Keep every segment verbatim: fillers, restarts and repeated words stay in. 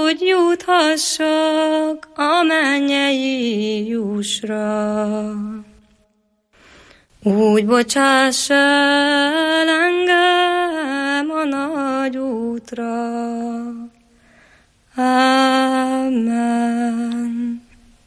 hogy juthassak a mennyei jussra. Úgy bocsáss el engem a nagy útra. Amen.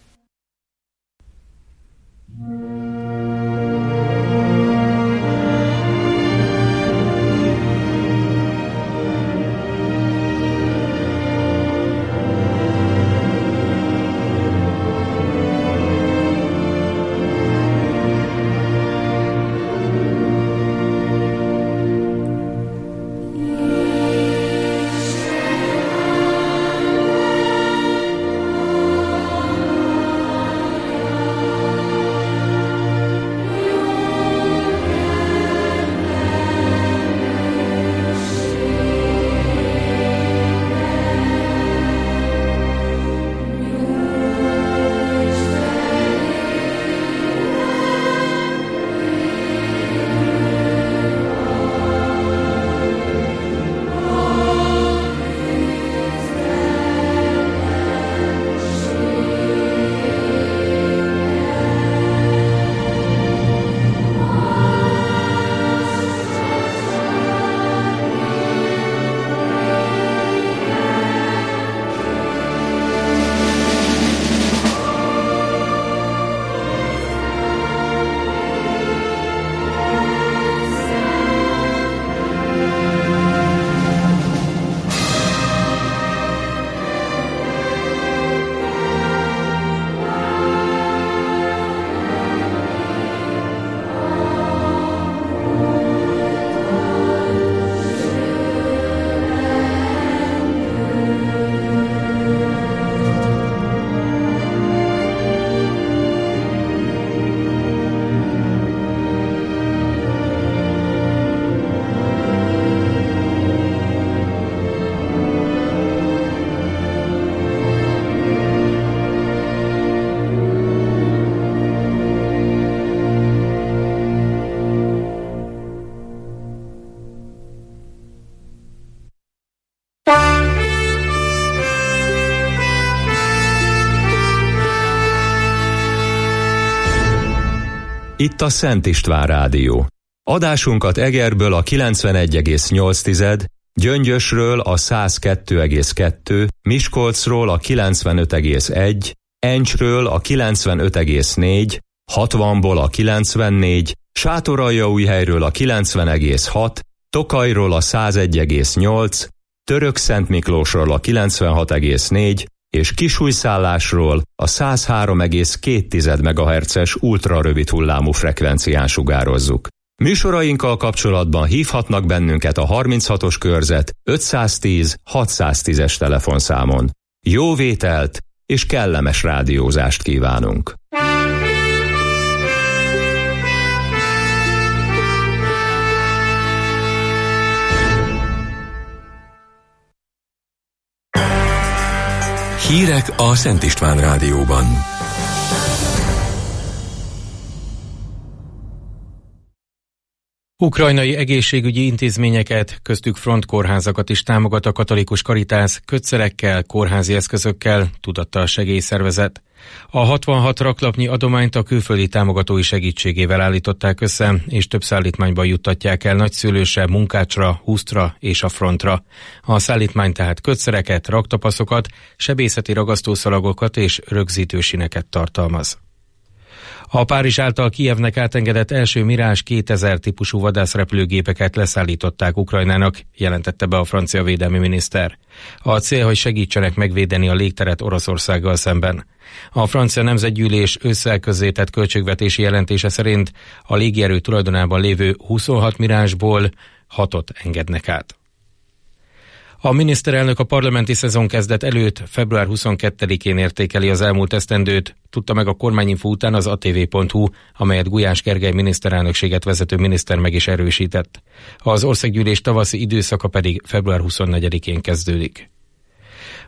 Itt a Szent István Rádió. Adásunkat Egerből a kilencvenegy egész nyolc, Gyöngyösről a száz kettő egész kettő, Miskolcról a kilencvenöt egész egy, Encsről a kilencvenöt egész négy, hatvanból a kilencvennégy, Sátoraljaújhelyről a kilencven egész hat, Tokajról a száz egy egész nyolc, Törökszentmiklósról a kilencvenhat egész négy, és Kisújszállásról a száz három egész két megahertzes ultrarövid hullámú frekvencián sugározzuk. Műsorainkkal kapcsolatban hívhatnak bennünket a harminchatos körzet ötszáztíz hatszáztízes telefonszámon. Jó vételt és kellemes rádiózást kívánunk! Hírek a Szent István Rádióban. Ukrajnai egészségügyi intézményeket, köztük frontkórházakat is támogat a katolikus karitász kötszerekkel, kórházi eszközökkel, tudatta a segélyszervezet. A hatvanhat raklapnyi adományt a külföldi támogatói segítségével állították össze, és több szállítmányban juttatják el Nagyszőlősre, Munkácsra, Husztra és a frontra. A szállítmány tehát kötszereket, raktapaszokat, sebészeti ragasztószalagokat és rögzítősineket tartalmaz. A Párizs által Kijevnek átengedett első Mirage kétezer típusú vadászrepülőgépeket leszállították Ukrajnának, jelentette be a francia védelmi miniszter. A cél, hogy segítsenek megvédeni a légteret Oroszországgal szemben. A francia nemzetgyűlés ősszel közzétett költségvetési jelentése szerint a légierő tulajdonában lévő huszonhat Mirage-ból hatot engednek át. A miniszterelnök a parlamenti szezon kezdet előtt február huszonkettedikén értékeli az elmúlt esztendőt, tudta meg a kormányinfó után az á té vé pont hú, amelyet Gulyás Gergely miniszterelnökséget vezető miniszter meg is erősített. Az országgyűlés tavaszi időszaka pedig február huszonnegyedikén kezdődik.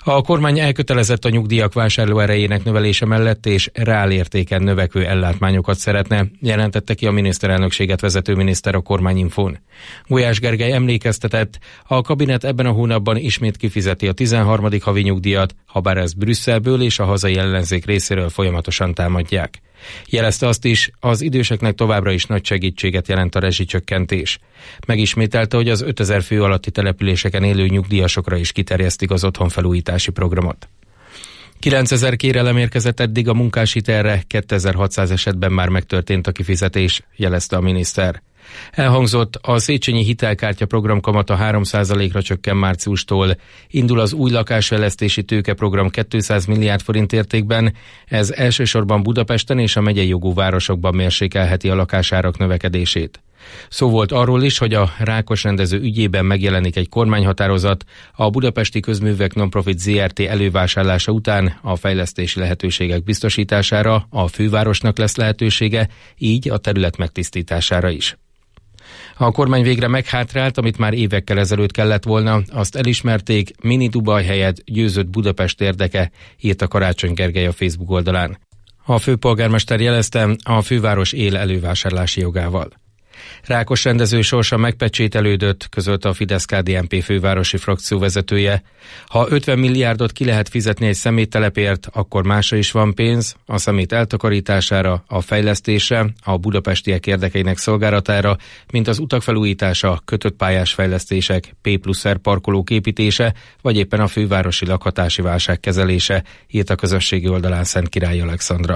A kormány elkötelezett a nyugdíjak vásárlóerejének növelése mellett és reálértéken növekvő ellátmányokat szeretne, jelentette ki a miniszterelnökséget vezető miniszter a Kormányinfón. Gulyás Gergely emlékeztetett, a kabinet ebben a hónapban ismét kifizeti a tizenharmadik havi nyugdíjat, habár ezt Brüsszelből és a hazai ellenzék részéről folyamatosan támadják. Jelezte azt is, az időseknek továbbra is nagy segítséget jelent a rezsicsökkentés. Megismételte, hogy az ötezer fő alatti településeken élő nyugdíjasokra is kiterjesztik az otthonfelújítási programot. kilencezer kérelem érkezett eddig a munkáshitelre, kétezer-hatszáz esetben már megtörtént a kifizetés, jelezte a miniszter. Elhangzott, a Széchenyi hitelkártya program kamata három százalékra csökken márciustól, indul az új lakásfejlesztési tőkeprogram kétszáz milliárd forint értékben, ez elsősorban Budapesten és a megyei jogú városokban mérsékelheti a lakásárak növekedését. Szó volt arról is, hogy a Rákos-rendező ügyében megjelenik egy kormányhatározat, a Budapesti Közművek Nonprofit zé er té elővásárlása után a fejlesztési lehetőségek biztosítására a fővárosnak lesz lehetősége, így a terület megtisztítására is. A kormány végre meghátrált, amit már évekkel ezelőtt kellett volna, azt elismerték, mini Dubaj helyett győzött Budapest érdeke, írta Karácsony Gergely a Facebook oldalán. A főpolgármester jelezte, a főváros él elővásárlási jogával. Rákos-rendező sorsa megpecsételődött, közölte a Fidesz-ká dé en pé fővárosi frakció vezetője. Ha ötven milliárdot ki lehet fizetni egy szeméttelepért, akkor másra is van pénz, a szemét eltakarítására, a fejlesztésre, a budapestiek érdekeinek szolgálatára, mint az utak felújítása, kötött pályás fejlesztések, P plusz R parkolók építése, vagy éppen a fővárosi lakhatási válság kezelése, írt a közösségi oldalán Szentkirály Alexandra.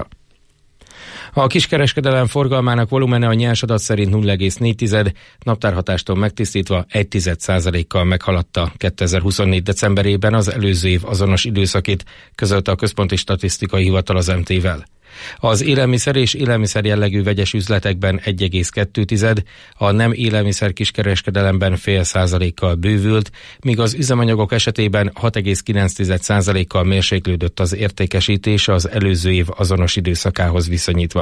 A kiskereskedelem forgalmának volumene a nyers adat szerint nulla egész négy, naptárhatástól megtisztítva egy százalékkal meghaladta kétezer-huszonnégy decemberében az előző év azonos időszakit, közölte a Központi Statisztikai Hivatal az em té-vel. Az élelmiszer és élelmiszer jellegű vegyes üzletekben egy egész kettő, a nem élelmiszer kiskereskedelemben fél százalékkal bővült, míg az üzemanyagok esetében hat egész kilenc százalékkal mérséklődött az értékesítés az előző év azonos időszakához viszonyítva.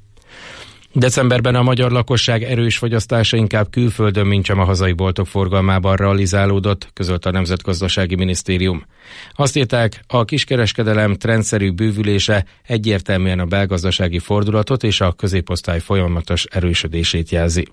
Decemberben a magyar lakosság erős fogyasztása inkább külföldön, mint sem a hazai boltok forgalmában realizálódott, közölte a Nemzetgazdasági Minisztérium. Azt írták, a kiskereskedelem trendszerű bővülése egyértelműen a belgazdasági fordulatot és a középosztály folyamatos erősödését jelzi.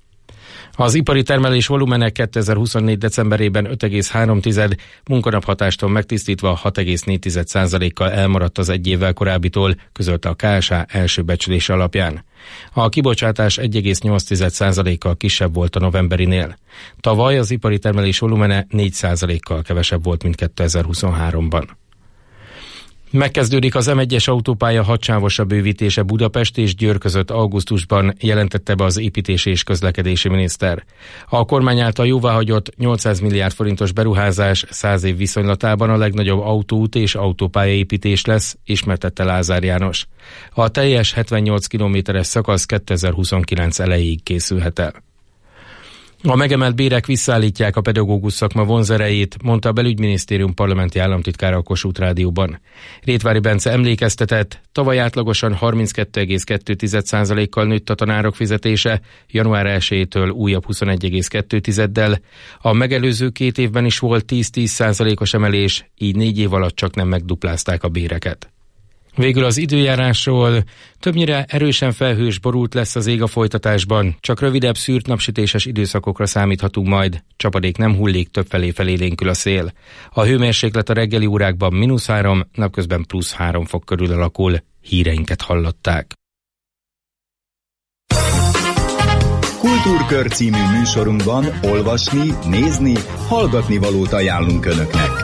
Az ipari termelés volumene kétezer-huszonnégy decemberében öt egész három, munkanaphatástól megtisztítva hat egész négy százalékkal elmaradt az egy évvel korábbitól, közölte a ká es há első becslése alapján. A kibocsátás egy egész nyolc százalékkal kisebb volt a novemberinél. Tavaly az ipari termelés volumene négy százalékkal kevesebb volt, mint kétezer-huszonháromban. Megkezdődik az em egyes autópálya hatsávosabb bővítése Budapest és Győr között augusztusban, jelentette be az építési és közlekedési miniszter. A kormány által jóváhagyott nyolcszáz milliárd forintos beruházás száz év viszonylatában a legnagyobb autóút és autópályaépítés lesz, ismertette Lázár János. A teljes hetvennyolc kilométeres szakasz kétezer-huszonkilenc elejéig készülhet el. A megemelt bérek visszaállítják a pedagógus szakma vonzerejét, mondta a Belügyminisztérium parlamenti államtitkára a Kossuth Rádióban. Rétvári Bence emlékeztetett, tavaly átlagosan harminckettő egész kettő százalékkal nőtt a tanárok fizetése, január elsejétől újabb huszonegy egész kettő tizeddel. A megelőző két évben is volt tíz-tíz százalékos emelés, így négy év alatt csak nem megduplázták a béreket. Végül az időjárásról. Többnyire erősen felhős, borult lesz az ég a folytatásban, csak rövidebb szűrt napsütéses időszakokra számíthatunk majd. Csapadék nem hullik, többfelé felélénkül a szél. A hőmérséklet a reggeli órákban mínusz három, napközben plusz három fok körül alakul. Híreinket hallották. Kultúrkör című műsorunkban olvasni, nézni, hallgatni valót ajánlunk Önöknek.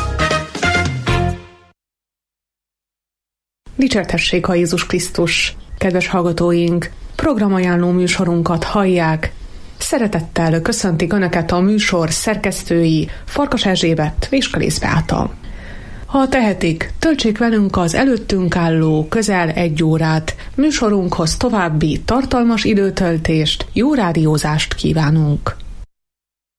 Dicsértessék a Jézus Krisztus! Kedves hallgatóink, programajánló műsorunkat hallják. Szeretettel köszöntik Önöket a műsor szerkesztői Farkas Erzsébet és Kalész Beáta. Ha tehetik, töltsék velünk az előttünk álló közel egy órát. Műsorunkhoz további tartalmas időtöltést, jó rádiózást kívánunk!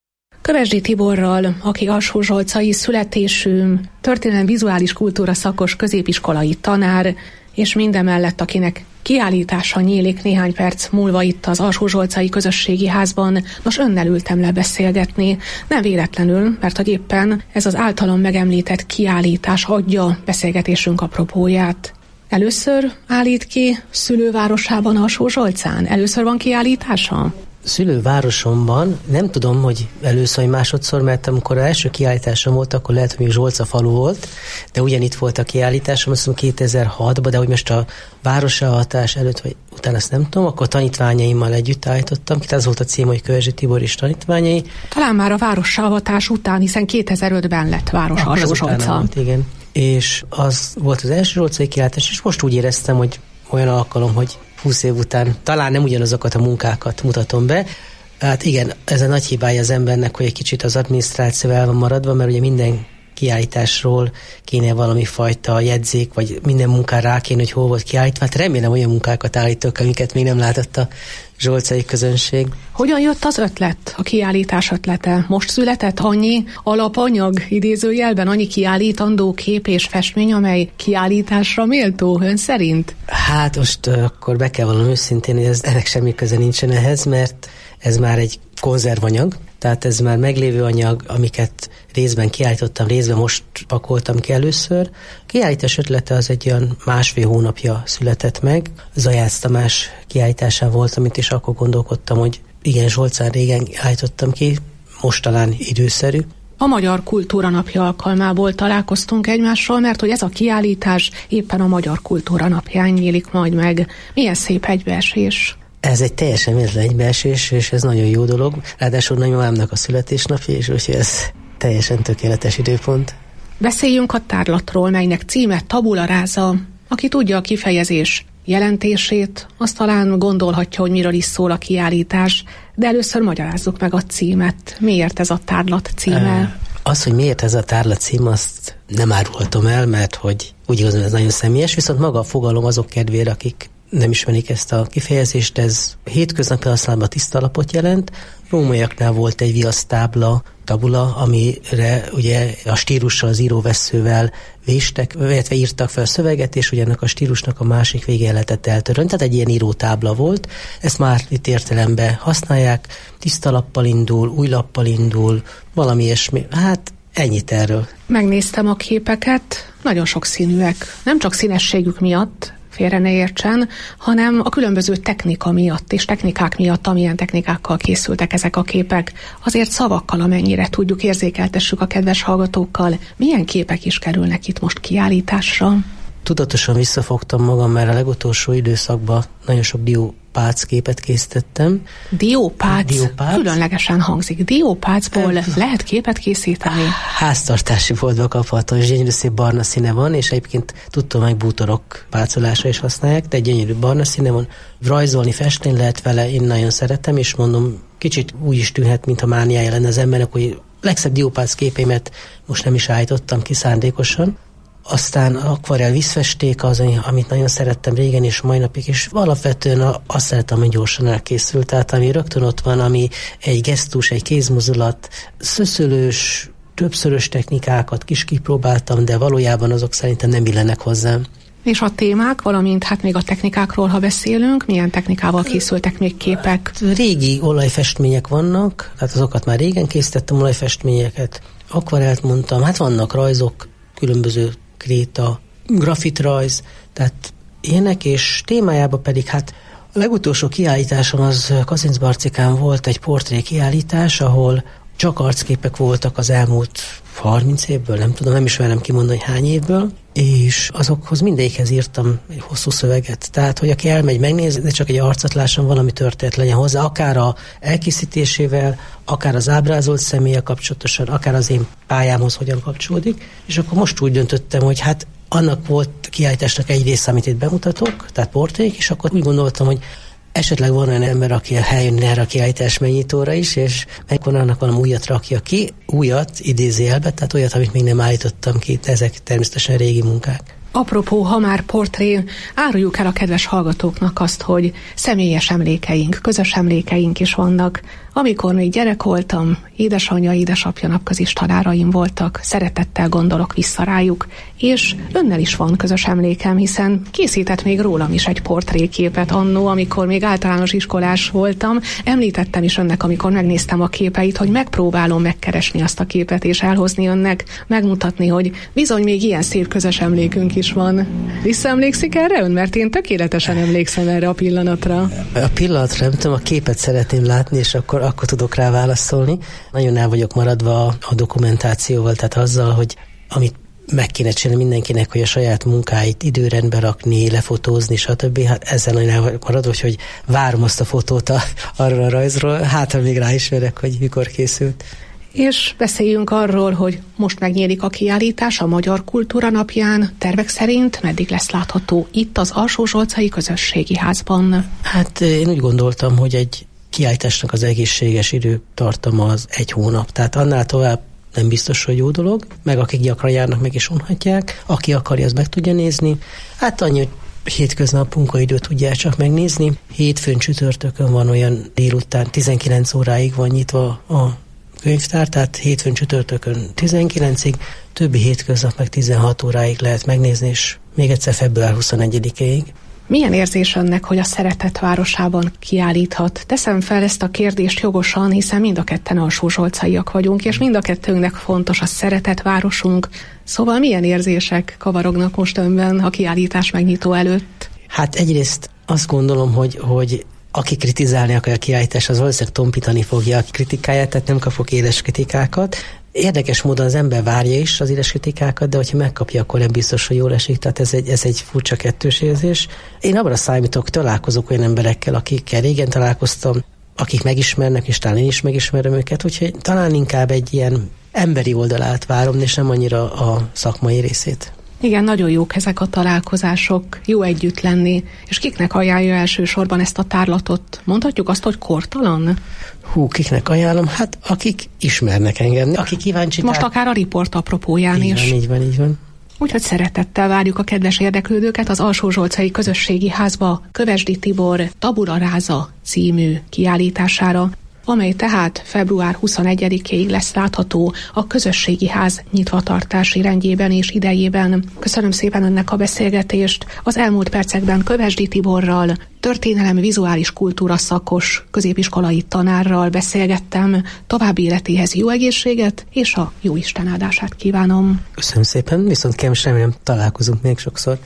Kövesdi Tiborral, aki alsózsolcai születésű, történelem vizuális kultúra szakos középiskolai tanár, és mindemellett akinek kiállítása nyílik néhány perc múlva itt az Alsózsolcai Közösségi Házban. Nos, önnel ültem le beszélgetni, nem véletlenül, mert hogy éppen ez az általam megemlített kiállítás adja beszélgetésünk apropóját. Először állít ki szülővárosában, Alsózsolcán? Először van kiállítása? Szülővárosomban, nem tudom, hogy először vagy másodszor, mert amikor az első kiállításom volt, akkor lehet, hogy még Zsolca falu volt, de ugyanitt volt a kiállításom, azt mondom kétezer-hatban, de hogy most a városavatás előtt vagy utána azt nem tudom, akkor tanítványaimmal együtt állítottam, tehát az volt a cím, hogy Kövesdi Tibor és tanítványai. Talán már a városavatás után, hiszen kétezer-ötben lett város ah, Alsózsolca. Igen. És az volt az első zsolcai kiállítás, és most úgy éreztem, hogy olyan alkalom, hogy húsz év után talán nem ugyanazokat a munkákat mutatom be. Hát igen, ez a nagy hibája az embernek, hogy egy kicsit az adminisztráció el van maradva, mert ugye minden kiállításról kéne valami fajta jegyzék, vagy minden munkára rá kéne, hogy hol volt kiállítva. Hát remélem olyan munkákat állítok, amiket még nem látott a zsolcai közönség. Hogyan jött az ötlet, a kiállítás ötlete? Most született annyi alapanyag, idézőjelben, annyi kiállítandó kép és festmény, amely kiállításra méltó ön szerint? Hát most uh, akkor be kell vallanom őszintén, hogy ez, ennek semmi köze nincsen ehhez, mert ez már egy konzervanyag, tehát ez már meglévő anyag, amiket részben kiállítottam, részben most pakoltam ki először. A kiállítás ötlete az egy olyan másfél hónapja született meg. Zajász Tamás kiállításán volt, amit is akkor gondolkodtam, hogy igen, Zsolcán régen állítottam ki, most talán időszerű. A Magyar Kultúra Napja alkalmából találkoztunk egymással, mert hogy ez a kiállítás éppen a Magyar Kultúra Napján nyílik majd meg. Milyen szép egybeesés! Ez egy teljesen véletlen egybeesés, és ez nagyon jó dolog. Ráadásul nagymamámnak a születésnapja, és úgyhogy ez teljesen tökéletes időpont. Beszéljünk a tárlatról, melynek címe Tabula Rasa. Aki tudja a kifejezés jelentését, az talán gondolhatja, hogy miről is szól a kiállítás, de először magyarázzuk meg a címet. Miért ez a tárlat címe? Az, hogy miért ez a tárlat cím, azt nem árulhatom el, mert hogy úgy igazán ez nagyon személyes, viszont maga a fogalom azok kedvére, akik nem ismerik ezt a kifejezést, ez hétköznapi használatban tiszta lapot jelent. Rómaiaknál volt egy viasztábla, tabula, amire ugye a stílussal, az íróvesszővel véstek, illetve írtak fel a szöveget, és ugye ennek a stílusnak a másik végén lehetett eltörölni. Tehát egy ilyen írótábla volt. Ezt már itt értelemben használják. Tiszta lappal indul, új lappal indul, valami ilyesmi. Hát ennyit erről. Megnéztem a képeket, nagyon sokszínűek. Nem csak színességük miatt, félre ne értsen, hanem a különböző technika miatt és technikák miatt, amilyen technikákkal készültek ezek a képek. Azért szavakkal, amennyire tudjuk, érzékeltessük a kedves hallgatókkal, milyen képek is kerülnek itt most kiállításra. Tudatosan visszafogtam magam, mert a legutolsó időszakban nagyon sok diópác képet készítettem. Diópác? Diópác? Különlegesen hangzik. Diópácból e, lehet képet készíteni? Háztartási boltba kapható, és gyönyörű szép barna színe van, és egyébként tudtam meg bútorok pácolásra is használják, de egy gyönyörű barna színe van. Rajzolni, festeni lehet vele, én nagyon szeretem, és mondom, kicsit úgy is tűnhet, mintha mániája lenne az embernek, hogy legszebb diópác képémet most nem is állítottam ki szándékosan. Aztán akvarell vízfesték az, amit nagyon szerettem régen és mai napig, és alapvetően azt szeretem, hogy gyorsan elkészült. Tehát ami rögtön ott van, ami egy gesztus, egy kézmozulat, szöszölős, többszörös technikákat kis kipróbáltam, de valójában azok szerintem nem illenek hozzám. És a témák, valamint hát még a technikákról, ha beszélünk, milyen technikával készültek még képek? Régi olajfestmények vannak, tehát azokat már régen készítettem, olajfestményeket. Akvarellt mondtam, hát vannak rajzok, különböző kréta, grafitrajz, tehát ilyenek, és témájában pedig hát a legutolsó kiállításom az Kazincbarcikán volt egy portré kiállítás, ahol csak arcképek voltak az elmúlt harminc évből, nem tudom, nem is velem kimondani, hogy hány évből, és azokhoz mindegyikhez írtam egy hosszú szöveget. Tehát, hogy aki elmegy megnézni, de csak egy arcot lásson, valami történet legyen hozzá, akár a elkészítésével, akár az ábrázolt személlyel kapcsolatosan, akár az én pályámhoz hogyan kapcsolódik. És akkor most úgy döntöttem, hogy hát annak volt kiállításnak egy része, amit itt bemutatok, tehát portrék, és akkor úgy gondoltam, hogy esetleg van olyan ember, aki eljön erre a kiállítás megnyitóra is, és megvan annak valami újat rakja ki, újat idézőjelbe, tehát olyat, amit még nem állítottam ki, ezek természetesen régi munkák. Apropó, ha már portré, áruljuk el a kedves hallgatóknak azt, hogy személyes emlékeink, közös emlékeink is vannak Amikor még gyerek voltam, édesanyja, édesapja napközis tanáraim voltak, szeretettel gondolok vissza rájuk, és önnel is van közös emlékem, hiszen készített még rólam is egy portréképet annó, amikor még általános iskolás voltam. Említettem is önnek, amikor megnéztem a képeit, hogy megpróbálom megkeresni azt a képet és elhozni önnek, megmutatni, hogy bizony még ilyen szép közös emlékünk is van. Visszaemlékszik erre ön? Mert én tökéletesen emlékszem erre a pillanatra. A pillanatra nem tudom, a képet szeretném látni, és akkor, akkor tudok rá válaszolni. Nagyon el vagyok maradva a dokumentációval, tehát azzal, hogy amit meg kéne csinálni mindenkinek, hogy a saját munkáit időrendbe rakni, lefotózni, stb. Hát ezzel nagyon el vagyok maradva, hogy várom azt a fotót a, arról a rajzról, hát ha még ráismerek, hogy mikor készült. És beszéljünk arról, hogy most megnyílik a kiállítás a Magyar Kultúra Napján. Tervek szerint meddig lesz látható itt az Alsó-Zsolcai Közösségi Házban? Hát én úgy gondoltam, hogy egy kiállításnak az egészséges időtartama az egy hónap. Tehát annál tovább nem biztos, hogy jó dolog, meg akik gyakran járnak, meg is unhatják. Aki akarja, az meg tudja nézni. Hát annyi, hogy hétköznap munkaidőt tudják csak megnézni. Hétfőn, csütörtökön van olyan délután, tizenkilenc óráig van nyitva a könyvtár, tehát hétfőn, csütörtökön tizenkilencig, többi hétköznap meg tizenhat óráig lehet megnézni, és még egyszer február huszonegyedikéig. Milyen érzés önnek, hogy a szeretet városában kiállíthat? Teszem fel ezt a kérdést jogosan, hiszen mind a ketten alsózsolcaiak vagyunk, és mind a kettőnknek fontos a szeretet városunk. Szóval milyen érzések kavarognak most önben a kiállítás megnyitó előtt? Hát egyrészt azt gondolom, hogy, hogy aki kritizálni akar a kiállítás, az valószínűleg tompítani fogja a kritikáját, tehát nem kapok éles kritikákat. Érdekes módon az ember várja is az éles kritikákat, de hogyha megkapja, akkor nem biztos, hogy jól esik, tehát ez egy, ez egy furcsa kettős érzés. Én abban számítok, találkozok olyan emberekkel, akikkel régen találkoztam, akik megismernek, és talán én is megismerem őket, úgyhogy talán inkább egy ilyen emberi oldalát várom, és nem annyira a szakmai részét. Igen, nagyon jók ezek a találkozások, jó együtt lenni, és kiknek ajánlja elsősorban ezt a tárlatot? Mondhatjuk azt, hogy kortalan? Hú, kiknek ajánlom? Hát akik ismernek engem, akik kíváncsi. Most akár a riport apropóján így is. Van, így van, így van. Úgyhogy szeretettel várjuk a kedves érdeklődőket az Alsó-Zsolcai Közösségi Házba Kövesdi Tibor Tabula Rasa című kiállítására, amely tehát február huszonegyedikéig lesz látható a Közösségi Ház nyitvatartási rendjében és idejében. Köszönöm szépen önnek a beszélgetést. Az elmúlt percekben Kövesdi Tiborral, történelem vizuális kultúra szakos középiskolai tanárral beszélgettem. További életéhez jó egészséget és a jó Isten áldását kívánom. Köszönöm szépen, viszont kérem, remélem találkozunk még sokszor.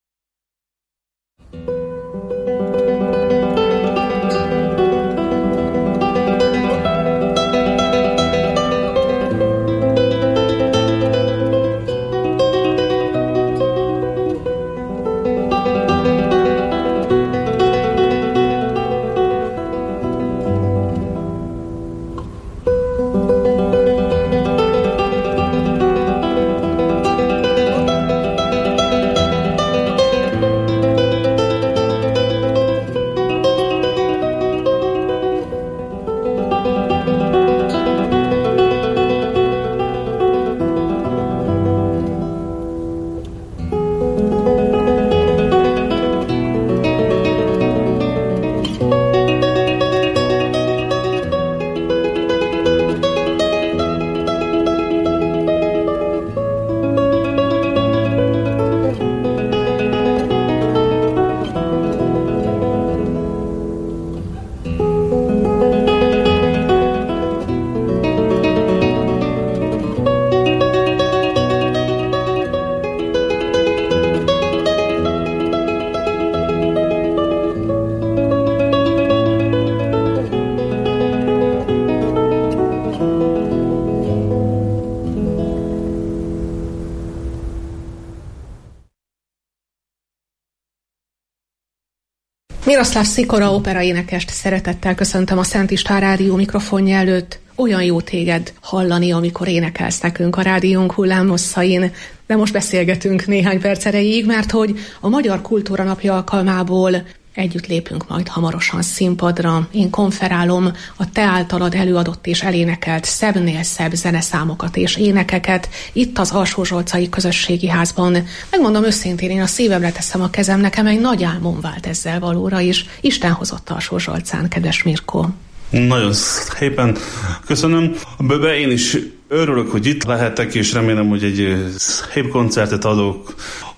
Miroslav Szikora operaénekest szeretettel köszöntöm a Szent István Rádió mikrofonja előtt. Olyan jó téged hallani, amikor énekelsz nekünk a rádiónk hullámhosszain. De most beszélgetünk néhány perc erejéig, mert hogy a Magyar Kultúra Napja alkalmából együtt lépünk majd hamarosan színpadra. Én konferálom a te általad előadott és elénekelt szebbnél szebb zeneszámokat és énekeket itt az Alsó-Zsolcai Közösségi Házban. Megmondom őszintén, én a szívemre teszem a kezem, nekem egy nagy álmom vált ezzel valóra is. Isten hozott Alsó-Zsolcán, kedves Mirko. Nagyon szépen köszönöm. Böbe, én is örülök, hogy itt lehetek, és remélem, hogy egy szép koncertet adok,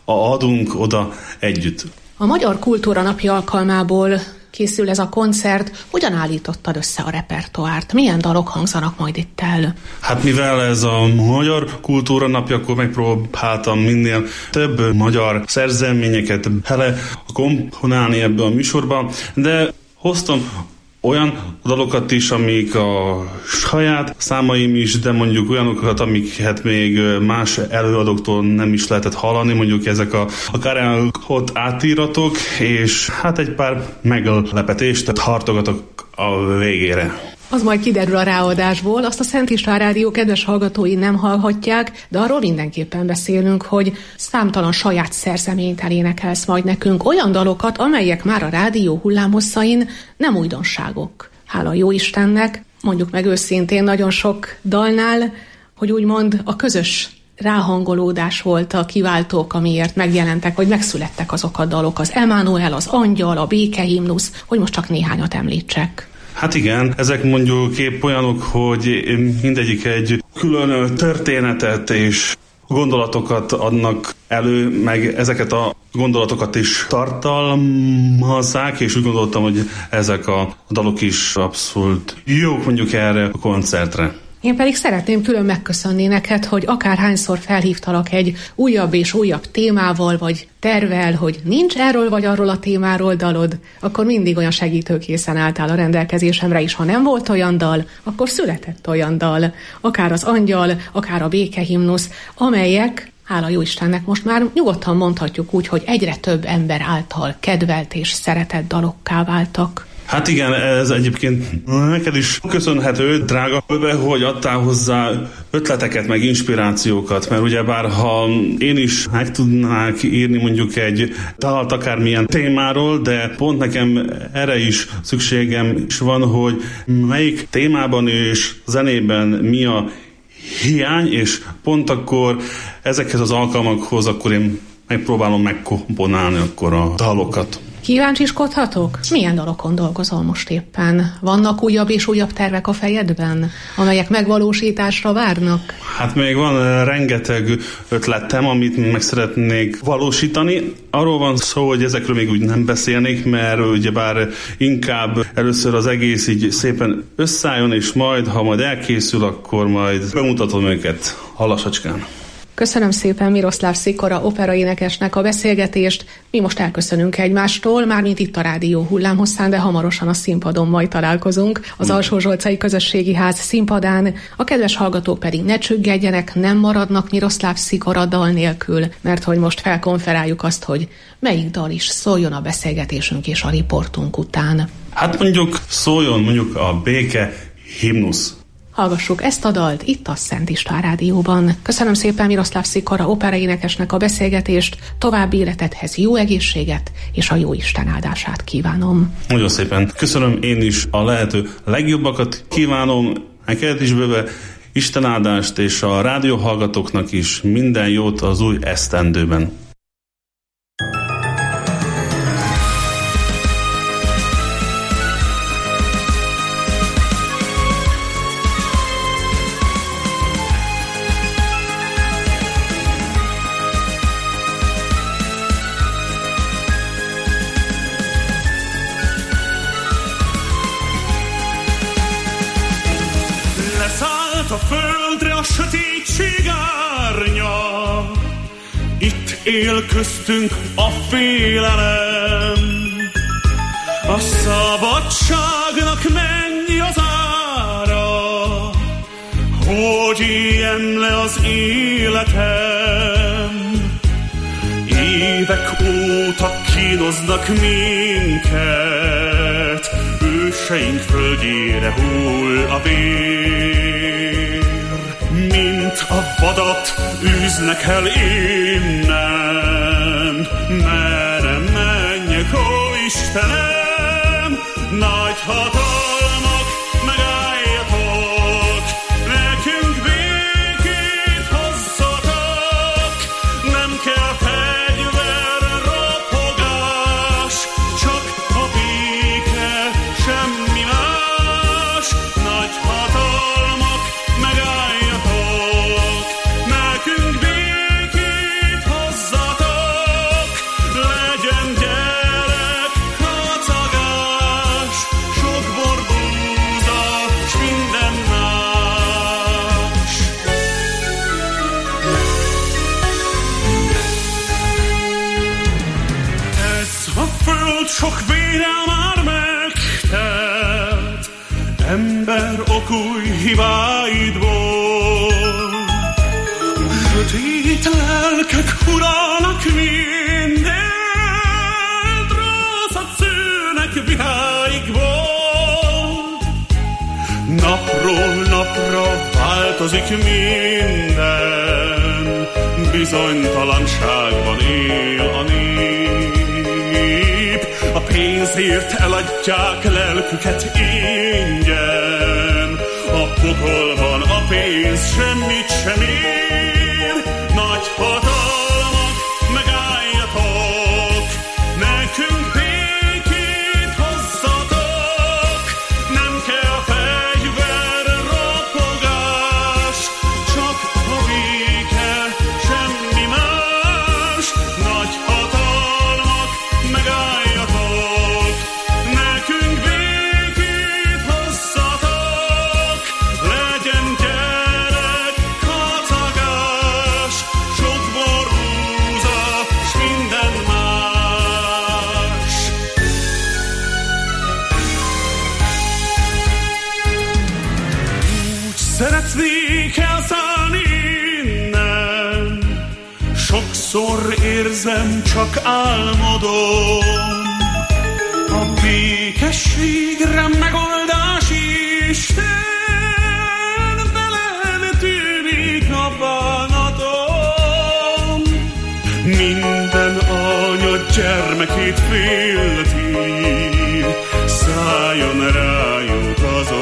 adunk oda együtt. A Magyar Kultúra Napja alkalmából készül ez a koncert. Hogyan állítottad össze a repertoárt? Milyen dalok hangzanak majd itt el? Hát mivel ez a Magyar Kultúra Napja, akkor megpróbáltam minél több magyar szerzeményeket hele komponálni ebbe a műsorba, de hoztam olyan dalokat is, amik a saját számaim is, de mondjuk olyanokat, amiket még más előadóktól nem is lehetett hallani, mondjuk ezek a, a karaoke átiratok, és hát egy pár meglepetést hartogatok a végére. Az majd kiderül a ráadásból, azt a Szent István Rádió kedves hallgatói nem hallhatják, de arról mindenképpen beszélünk, hogy számtalan saját szerzeményt elénekelsz majd nekünk, olyan dalokat, amelyek már a rádió hullámhosszain nem újdonságok. Hála jó Istennek, mondjuk meg őszintén nagyon sok dalnál, hogy úgymond a közös ráhangolódás volt a kiváltók, amiért megjelentek, vagy megszülettek azok a dalok, az Emmanuel, az Angyal, a Békehimnusz, hogy most csak néhányat említsek. Hát igen, ezek mondjuk épp olyanok, hogy mindegyik egy külön történetet és gondolatokat adnak elő, meg ezeket a gondolatokat is tartalmazzák, és úgy gondoltam, hogy ezek a dalok is abszolút jók mondjuk erre a koncertre. Én pedig szeretném külön megköszönni neked, hogy akárhányszor felhívtalak egy újabb és újabb témával, vagy tervvel, hogy nincs erről vagy arról a témáról dalod, akkor mindig olyan segítőkészen álltál a rendelkezésemre is. Ha nem volt olyan dal, akkor született olyan dal. Akár az Angyal, akár a Békehimnusz, amelyek, hála jó Istennek, most már nyugodtan mondhatjuk úgy, hogy egyre több ember által kedvelt és szeretett dalokká váltak. Hát igen, ez egyébként neked is köszönhető, drága Böbe, hogy adtál hozzá ötleteket, meg inspirációkat, mert ugyebár ha én is meg tudnák írni mondjuk egy dalt akármilyen témáról, de pont nekem erre is szükségem is van, hogy melyik témában és zenében mi a hiány, és pont akkor ezekhez az alkalmakhoz akkor én megpróbálom megkomponálni akkor a dalokat. Kíváncsiskodhatok? Milyen dalokon dolgozol most éppen? Vannak újabb és újabb tervek a fejedben, amelyek megvalósításra várnak? Hát még van rengeteg ötletem, amit meg szeretnék valósítani. Arról van szó, hogy ezekről még úgy nem beszélnék, mert ugyebár inkább először az egész így szépen összeálljon, és majd, ha majd elkészül, akkor majd bemutatom őket hallassacskán. Köszönöm szépen Miroszláv Szikora operaénekesnek a beszélgetést. Mi most elköszönünk egymástól, mármint itt a rádió hullámhosszán, de hamarosan a színpadon majd találkozunk. Az Alsózsolcai Közösségi Ház színpadán. A kedves hallgatók pedig ne csüggedjenek, nem maradnak Miroszláv Szikora dal nélkül, mert hogy most felkonferáljuk azt, hogy melyik dal is szóljon a beszélgetésünk és a riportunk után. Hát mondjuk szóljon mondjuk a Békehimnusz. Hallgassuk ezt a dalt itt a Szent István Rádióban. Köszönöm szépen Miroszláv Szikora operaénekesnek a beszélgetést, további életedhez jó egészséget és a jó Isten áldását kívánom. Nagyon szépen köszönöm, én is a lehető legjobbakat kívánom, neked is Böbe, Isten áldást, és a rádióhallgatóknak is minden jót az új esztendőben. A földre a sötétség árnya, itt él köztünk a félelem. A szabadságnak mennyi az ára, hogy éljem le az életem. Évek óta kínoznak minket, őseink földjére hull a vér. Mint a vadat űznek el innen, merre menjek, ó Istenem, nagy hatalmak, megálljatok, nekünk békét hozzatok, nem kell fegyver, ropogás, csak a béke, semmi más. sok vérel már megtelt, ember okulj hibáidból. Sötét lelkek uralnak mindent, rosszat szőnek viháikból. Napról napra változik minden, bizonytalanságban él a nép. A pénzért eladják lelküket ingyen, a pokolban a pénz semmit sem ér. Nagy hatalmak, megálljatok, nekünk békét hozzatok. Nem kell fegyver, ropogás, csak a béke, semmi más. Nagy hatalmak, megálljatok, nekünk békét hozzatok. Legyen gyerek, kacagás, sok borúza, s minden más. Úgy szeretnék elszállni innen, sokszor érzem, csak álmodom. A békességre megoldás Isten, veled tűnik a bánatom. Minden anya gyermekét félti, szálljon rájuk az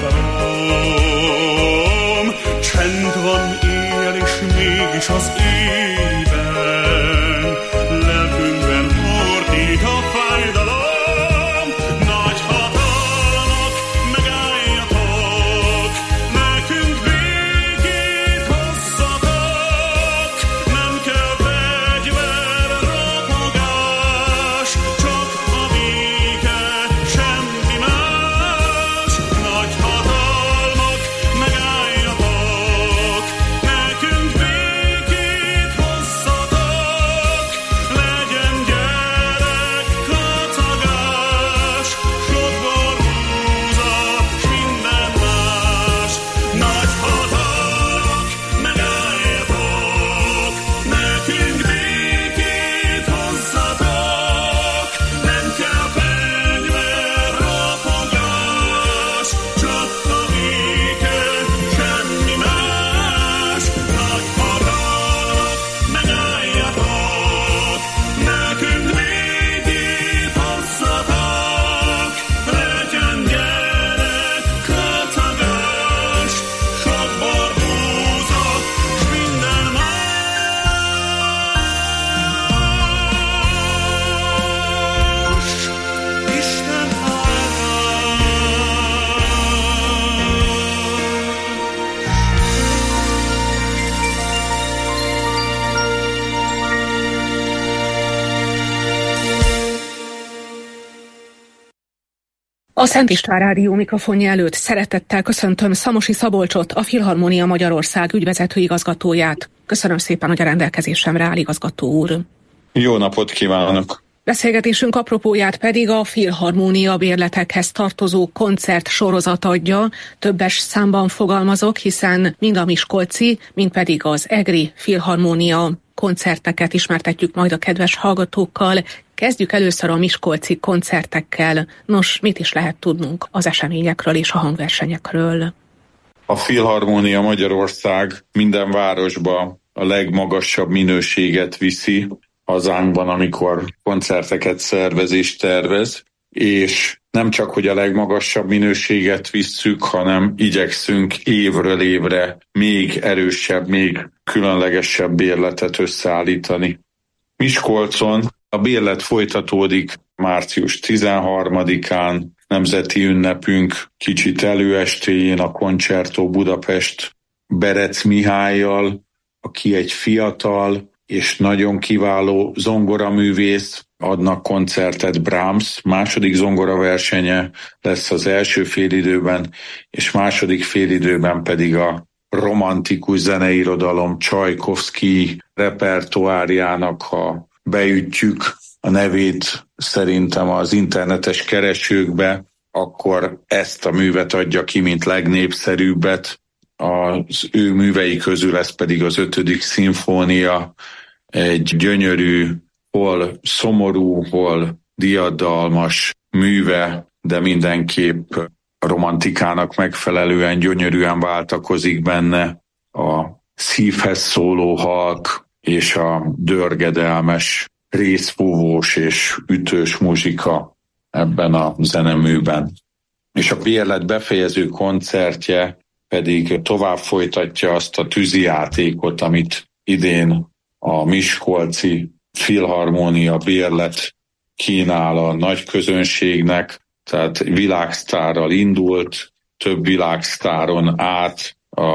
oltalom. Csend van él, és mégis az éjben lelkünkben hordít a fájdalom. Nagy hatalmak, megálljatok, nekünk békét hozzatok. Nem kell fegyver, ropogás, csak a béke, semmi más. Nagy hatalmak, megálljatok, nekünk békét hozzatok. Legyen gyerek, kacagás, sok borúza, s minden más. Nagy hatalmak, megálljatok, nekünk békét hozzatok. Nem kell fegyver, ropogás, csak a béke, semmi más. Nagy hatalmak, megálljatok, nekünk békét hozzatok. Legyen gyerek, kacagás, sok borbúza, s minden más. Isten A Szent István Rádió mikrofonja előtt szeretettel köszöntöm Szamosi Szabolcsot, a Filharmónia Magyarország ügyvezető igazgatóját. Köszönöm szépen, hogy a rendelkezésemre áll, igazgató úr. Jó napot kívánok! Beszélgetésünk apropóját pedig a Filharmónia bérletekhez tartozó koncert sorozat adja. Többes számban fogalmazok, hiszen mind a miskolci, mind pedig az egri Filharmónia koncerteket ismertetjük majd a kedves hallgatókkal. Kezdjük először a miskolci koncertekkel. Nos, mit is lehet tudnunk az eseményekről és a hangversenyekről? A Filharmónia Magyarország minden városba a legmagasabb minőséget viszi hazánkban, amikor koncerteket szervez és tervez, és nem csak, hogy a legmagasabb minőséget visszük, hanem igyekszünk évről évre még erősebb, még különlegesebb bérletet összeállítani. Miskolcon a bérlet folytatódik március tizenharmadikán, nemzeti ünnepünk kicsit előestéjén a Concerto Budapest Berec Mihállyal, aki egy fiatal és nagyon kiváló zongoraművész, adnak koncertet. Brahms második zongoraversenye lesz az első félidőben, és második félidőben pedig a romantikus zeneirodalom Csajkovszky repertoárjának, ha beütjük a nevét szerintem az internetes keresőkbe, akkor ezt a művet adja ki, mint legnépszerűbbet. Az ő művei közül ez pedig az ötödik szimfónia, egy gyönyörű, hol szomorú, hol diadalmas műve, de mindenképp romantikának megfelelően gyönyörűen váltakozik benne a szívhez szóló halk és a dörgedelmes, részfúvós és ütős muzsika ebben a zeneműben. És a Bérlet befejező koncertje pedig tovább folytatja azt a tűzijátékot, amit idén a Miskolci Filharmónia Bérlet kínál a nagy közönségnek, tehát világsztárral indult, több világsztáron át a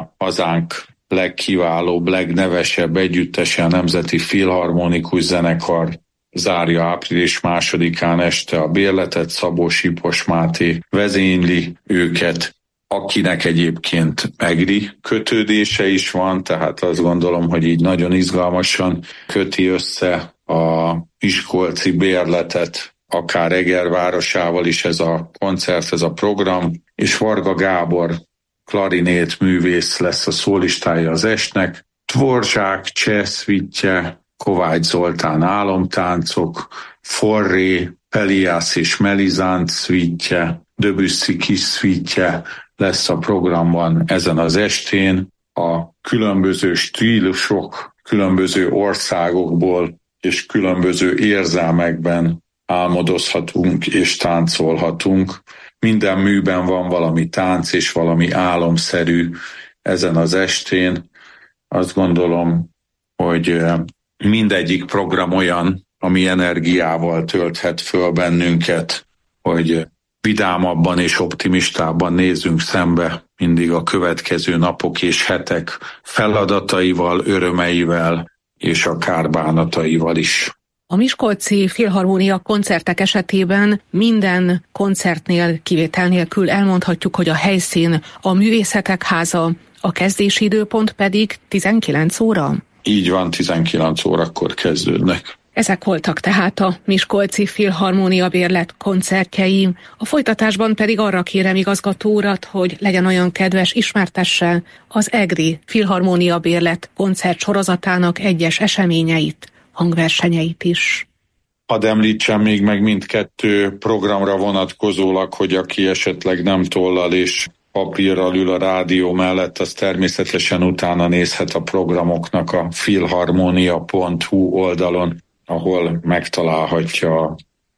hazánk legkiválóbb, legnevesebb együttese, a Nemzeti Filharmonikus Zenekar zárja április másodikán este a Bérletet, Szabó Sipos Máté vezényli őket, akinek egyébként egri kötődése is van, tehát azt gondolom, hogy így nagyon izgalmasan köti össze a miskolci Bérletet, akár Eger városával is ez a koncert, ez a program, és Varga Gábor klarinét művész lesz a szólistája az estnek, Dvorzsák cseh szvitje, Kovács Zoltán álomtáncok, Forré, Peliász és Melizánt szvitje, Debussy kis szvitje lesz a programban ezen az estén. A különböző stílusok, különböző országokból és különböző érzelmekben álmodozhatunk és táncolhatunk. Minden műben van valami tánc és valami álomszerű ezen az estén. Azt gondolom, hogy mindegyik program olyan, ami energiával tölthet föl bennünket, hogy vidámabban és optimistábban nézzünk szembe mindig a következő napok és hetek feladataival, örömeivel és akár bánataival is. A Miskolci Filharmónia koncertek esetében minden koncertnél kivétel nélkül elmondhatjuk, hogy a helyszín a Művészetek Háza, a kezdési időpont pedig tizenkilenc óra? Így van, tizenkilenc órakor kezdődnek. Ezek voltak tehát a Miskolci Filharmónia Bérlet koncertjei. A folytatásban pedig arra kérem igazgató urat, hogy legyen olyan kedves, ismertesse az Egri Filharmónia Bérlet koncert sorozatának egyes eseményeit, hangversenyeit is. Hadd említsem még meg mindkettő programra vonatkozólag, hogy aki esetleg nem tollal és papírral ül a rádió mellett, az természetesen utána nézhet a programoknak a filharmonia pont hu oldalon, ahol megtalálhatja a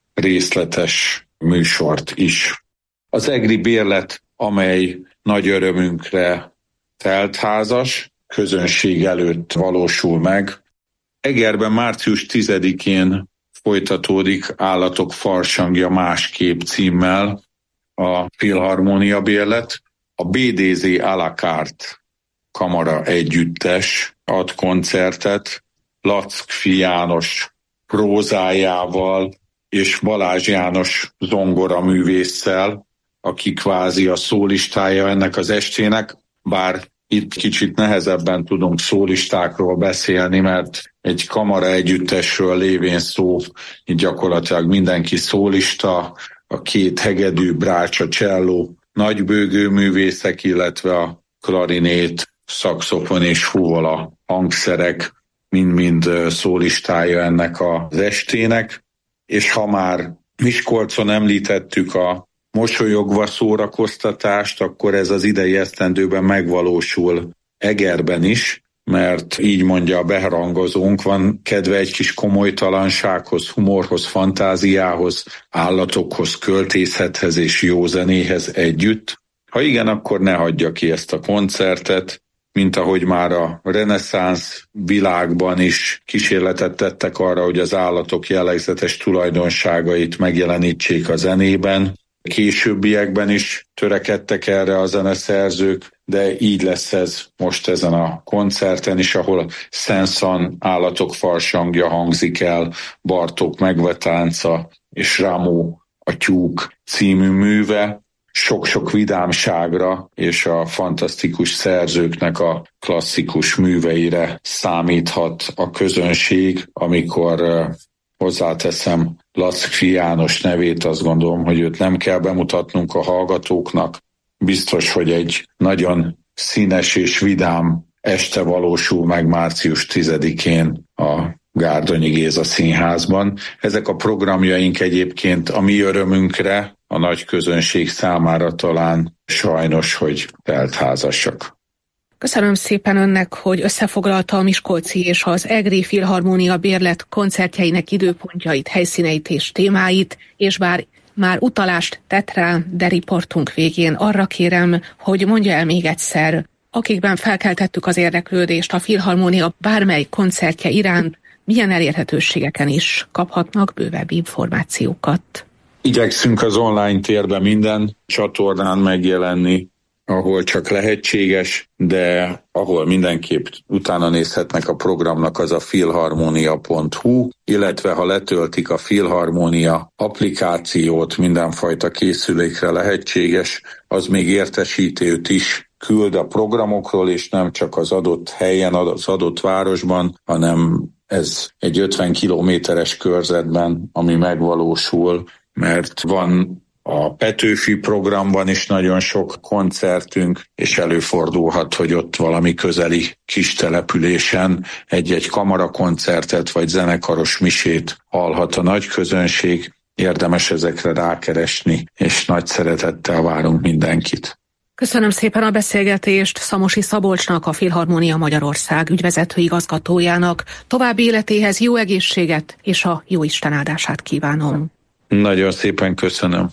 részletes műsort is. Az Egri Bérlet, amely nagy örömünkre teltházas, közönség előtt valósul meg. Egerben március tizedikén folytatódik Állatok farsangja másképp címmel a Filharmónia Bérlet. A bé dé zé à la carte kamara együttes ad koncertet Lackfi János prózájával és Balázs János zongoraművésszel, aki kvázi a szólistája ennek az estének, bár itt kicsit nehezebben tudunk szólistákról beszélni, mert egy kamara együttesről lévén szó, így gyakorlatilag mindenki szólista, a két hegedű, brácsa, cselló, nagybőgő művészek, illetve a klarinét, szaxofon és fuvola hangszerek mind-mind szólistája ennek az estének. És ha már Miskolcon említettük a mosolyogva szórakoztatást, akkor ez az idei esztendőben megvalósul Egerben is, mert így mondja a beharangozónk, van kedve egy kis komolytalansághoz, humorhoz, fantáziához, állatokhoz, költészethez és jó zenéhez együtt. Ha igen, akkor ne hagyja ki ezt a koncertet, mint ahogy már a reneszánsz világban is kísérletet tettek arra, hogy az állatok jellegzetes tulajdonságait megjelenítsék a zenében. Későbbiekben is törekedtek erre a zeneszerzők, de így lesz ez most ezen a koncerten is, ahol Szenszan Állatok farsangja hangzik el, Bartók Megvatánca és Ramó a tyúk című műve. Sok-sok vidámságra és a fantasztikus szerzőknek a klasszikus műveire számíthat a közönség, amikor hozzáteszem Lackfi János nevét, azt gondolom, hogy őt nem kell bemutatnunk a hallgatóknak. Biztos, hogy egy nagyon színes és vidám este valósul meg március tizedikén a Gárdonyi Géza Színházban. Ezek a programjaink egyébként a mi örömünkre, a nagy közönség számára talán sajnos, hogy teltházasak. Köszönöm szépen önnek, hogy összefoglalta a miskolci és az egri filharmónia bérlet koncertjeinek időpontjait, helyszíneit és témáit, és bár már utalást tett rá, de riportunk végén arra kérem, hogy mondja el még egyszer, akikben felkeltettük az érdeklődést a filharmónia bármely koncertje iránt, milyen elérhetőségeken is kaphatnak bővebb információkat. Igyekszünk az online térben minden csatornán megjelenni, ahol csak lehetséges, de ahol mindenképp utána nézhetnek a programnak, az a filharmonia pont hu, illetve ha letöltik a Filharmónia applikációt, mindenfajta készülékre lehetséges, az még értesítőt is küld a programokról, és nem csak az adott helyen, az adott városban, hanem ez egy ötven kilométeres körzetben, ami megvalósul, mert van a Petőfi programban is nagyon sok koncertünk, és előfordulhat, hogy ott valami közeli kis településen egy-egy kamarakoncertet vagy zenekaros misét hallhat a nagy közönség. Érdemes ezekre rákeresni, és nagy szeretettel várunk mindenkit. Köszönöm szépen a beszélgetést Szamosi Szabolcsnak, a Filharmónia Magyarország ügyvezető igazgatójának. További életéhez jó egészséget és a jóisten áldását kívánom. Nagyon szépen köszönöm.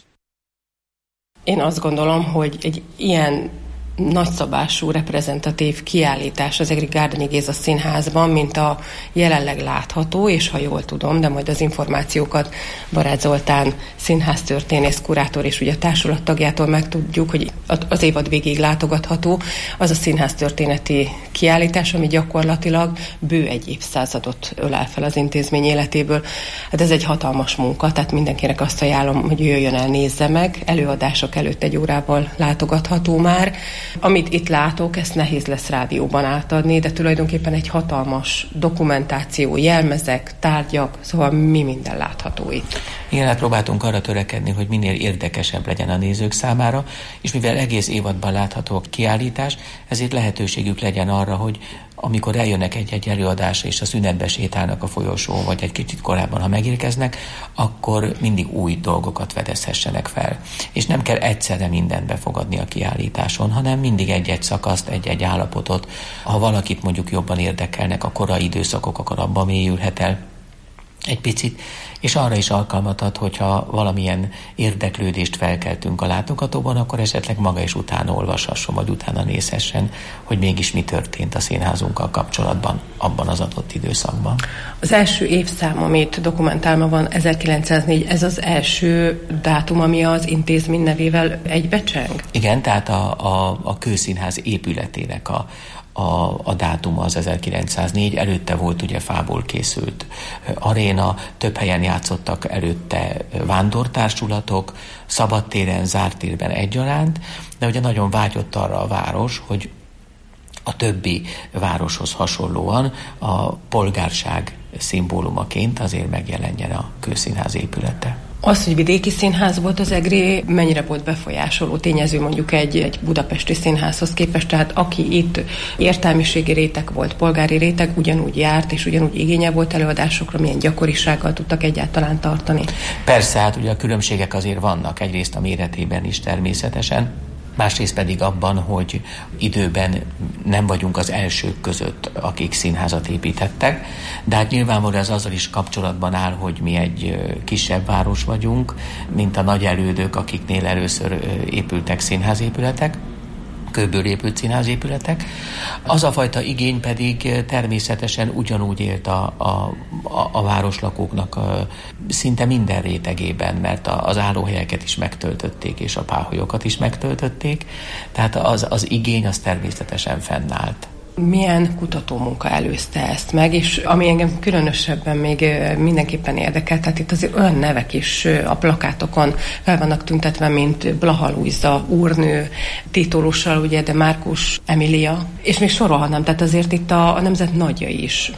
Én azt gondolom, hogy egy ilyen nagyszabású reprezentatív kiállítás az egri Gárdonyi Géza Színházban, mint a jelenleg látható, és ha jól tudom, de majd az információkat Barát Zoltán színháztörténész, kurátor és ugye a társulat tagjától megtudjuk, hogy az évad végéig látogatható, az a színháztörténeti kiállítás, ami gyakorlatilag bő egy évszázadot ölel fel az intézmény életéből. Hát ez egy hatalmas munka, tehát mindenkinek azt ajánlom, hogy jöjjön el, nézze meg. Előadások előtt egy órával látogatható már. Amit itt látok, ezt nehéz lesz rádióban átadni, de tulajdonképpen egy hatalmas dokumentáció, jelmezek, tárgyak, szóval mi minden látható itt. Igen, hát próbáltunk arra törekedni, hogy minél érdekesebb legyen a nézők számára, és mivel egész évadban látható a kiállítás, ezért lehetőségük legyen arra, hogy amikor eljönnek egy-egy előadásra, és a szünetbe sétálnak a folyosón, vagy egy kicsit korábban, ha megérkeznek, akkor mindig új dolgokat fedezhessenek fel. És nem kell egyszerre mindent befogadni a kiállításon, hanem mindig egy-egy szakaszt, egy-egy állapotot. Ha valakit mondjuk jobban érdekelnek a korai időszakok, akkor abban mélyülhet el egy picit, és arra is alkalmat ad, hogyha valamilyen érdeklődést felkeltünk a látogatóban, akkor esetleg maga is utána olvashasson, vagy utána nézhessen, hogy mégis mi történt a színházunkkal kapcsolatban abban az adott időszakban. Az első évszám, amit dokumentálva van, ezerkilencszáznégy, ez az első dátum, ami az intézmény nevével egybecseng? Igen, tehát a, a, a Kőszínház épületének a A, a dátuma az ezerkilencszáznégy, előtte volt ugye fából készült aréna, több helyen játszottak előtte vándortársulatok, szabadtéren, zárt térben egyaránt, de ugye nagyon vágyott arra a város, hogy a többi városhoz hasonlóan a polgárság szimbólumaként azért megjelenjen a Kőszínház épülete. Az, hogy vidéki színház volt az egri, mennyire volt befolyásoló tényező mondjuk egy, egy budapesti színházhoz képest, tehát aki itt értelmiségi réteg volt, polgári réteg, ugyanúgy járt, és ugyanúgy igénye volt előadásokra, milyen gyakorisággal tudtak egyáltalán tartani? Persze, hát ugye a különbségek azért vannak, egyrészt a méretében is természetesen, másrészt pedig abban, hogy időben nem vagyunk az elsők között, akik színházat építettek, de hát nyilvánvalóan ez azzal is kapcsolatban áll, hogy mi egy kisebb város vagyunk, mint a nagy elődök, akiknél először épültek színházépületek, kőből épült színházépületek. Az a fajta igény pedig természetesen ugyanúgy élt a, a, a, a városlakóknak a, szinte minden rétegében, mert a, az állóhelyeket is megtöltötték, és a páholyokat is megtöltötték, tehát az, az igény az természetesen fennállt. Milyen kutatómunka előzte ezt meg, és ami engem különösebben még mindenképpen érdekel, tehát itt azért olyan nevek is a plakátokon fel vannak tüntetve, mint Blaha Lujza úrnő titulussal, ugye, de Márkus Emília, és még sorolhatnám, tehát azért itt a, a nemzet nagyjai is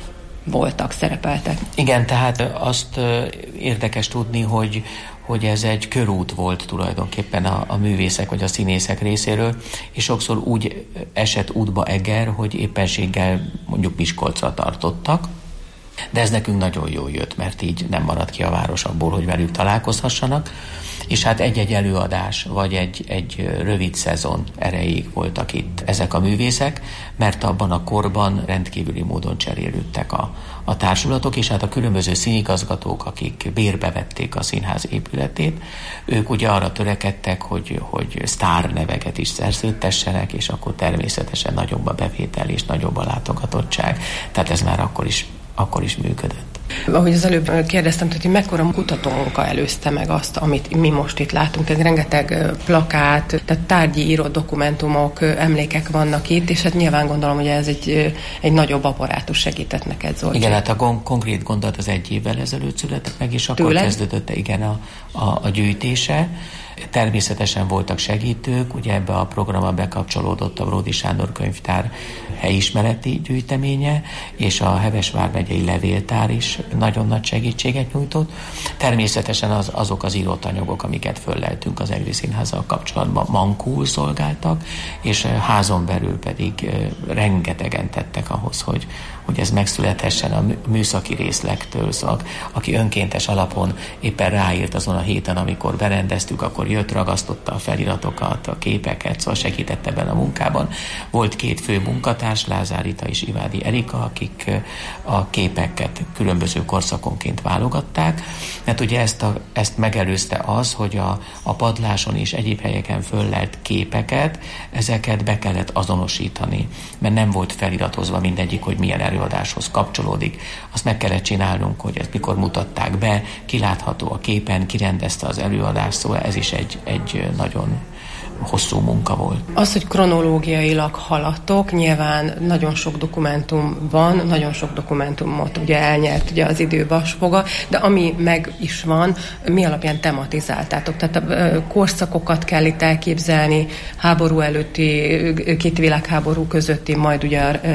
voltak, szerepeltek. Igen, tehát azt érdekes tudni, hogy hogy ez egy körút volt tulajdonképpen a, a művészek vagy a színészek részéről, és sokszor úgy esett útba Eger, hogy éppenséggel mondjuk Miskolcra tartottak, de ez nekünk nagyon jól jött, mert így nem maradt ki a város abból, hogy velük találkozhassanak, és hát egy-egy előadás, vagy egy, egy rövid szezon erejéig voltak itt ezek a művészek, mert abban a korban rendkívüli módon cserélődtek a, a társulatok, és hát a különböző színigazgatók, akik bérbe vették a színház épületét, ők ugye arra törekedtek, hogy, hogy sztár neveket is szerződtessenek, és akkor természetesen nagyobb a bevétel és nagyobb a látogatottság. Tehát ez már akkor is, akkor is működött. Ahogy az előbb kérdeztem, hogy mekkora kutatómunka előzte meg azt, amit mi most itt látunk. Tehát rengeteg plakát, tehát tárgyi írott dokumentumok, emlékek vannak itt, és hát nyilván gondolom, hogy ez egy, egy nagyobb apparátus segített neked, Zolcsi. Igen, hát a gon- konkrét gondolat az egy évvel ezelőtt született meg, és akkor Tőle? kezdődött igen a, a, a gyűjtése. Természetesen voltak segítők, ugye ebbe a programba bekapcsolódott a Bródi Sándor könyvtár helyismereti gyűjteménye, és a Heves vármegyei levéltár is nagyon nagy segítséget nyújtott. Természetesen az, azok az írott anyagok, amiket fölleltünk az Egri Színházzal kapcsolatban, mankul szolgáltak, és házon belül pedig rengetegen tettek ahhoz, hogy, hogy ez megszülethessen a műszaki részlektől. Szóval, aki önkéntes alapon éppen ráírt azon a héten, amikor berendeztük, akkor jött, ragasztotta a feliratokat, a képeket, szóval segített ebben a munkában. Volt két fő munkatárs, Lázár Rita és Ivádi Erika, akik a képeket különböző korszakonként válogatták, mert ugye ezt, a, ezt megelőzte az, hogy a, a padláson és egyéb helyeken föllelt képeket, ezeket be kellett azonosítani, mert nem volt feliratozva mindegyik, hogy milyen előadáshoz kapcsolódik. Azt meg kellett csinálnunk, hogy ezt mikor mutatták be, kilátható a képen, kirendezte az előadást, szóval ez is egy, egy nagyon hosszú munka volt. Az, hogy kronológiailag haladtok, nyilván nagyon sok dokumentum van, nagyon sok dokumentumot ugye elnyert ugye az idő vasfoga, de ami meg is van, mi alapján tematizáltátok? Tehát a korszakokat kell itt elképzelni, háború előtti, két világháború közötti, majd ugye a,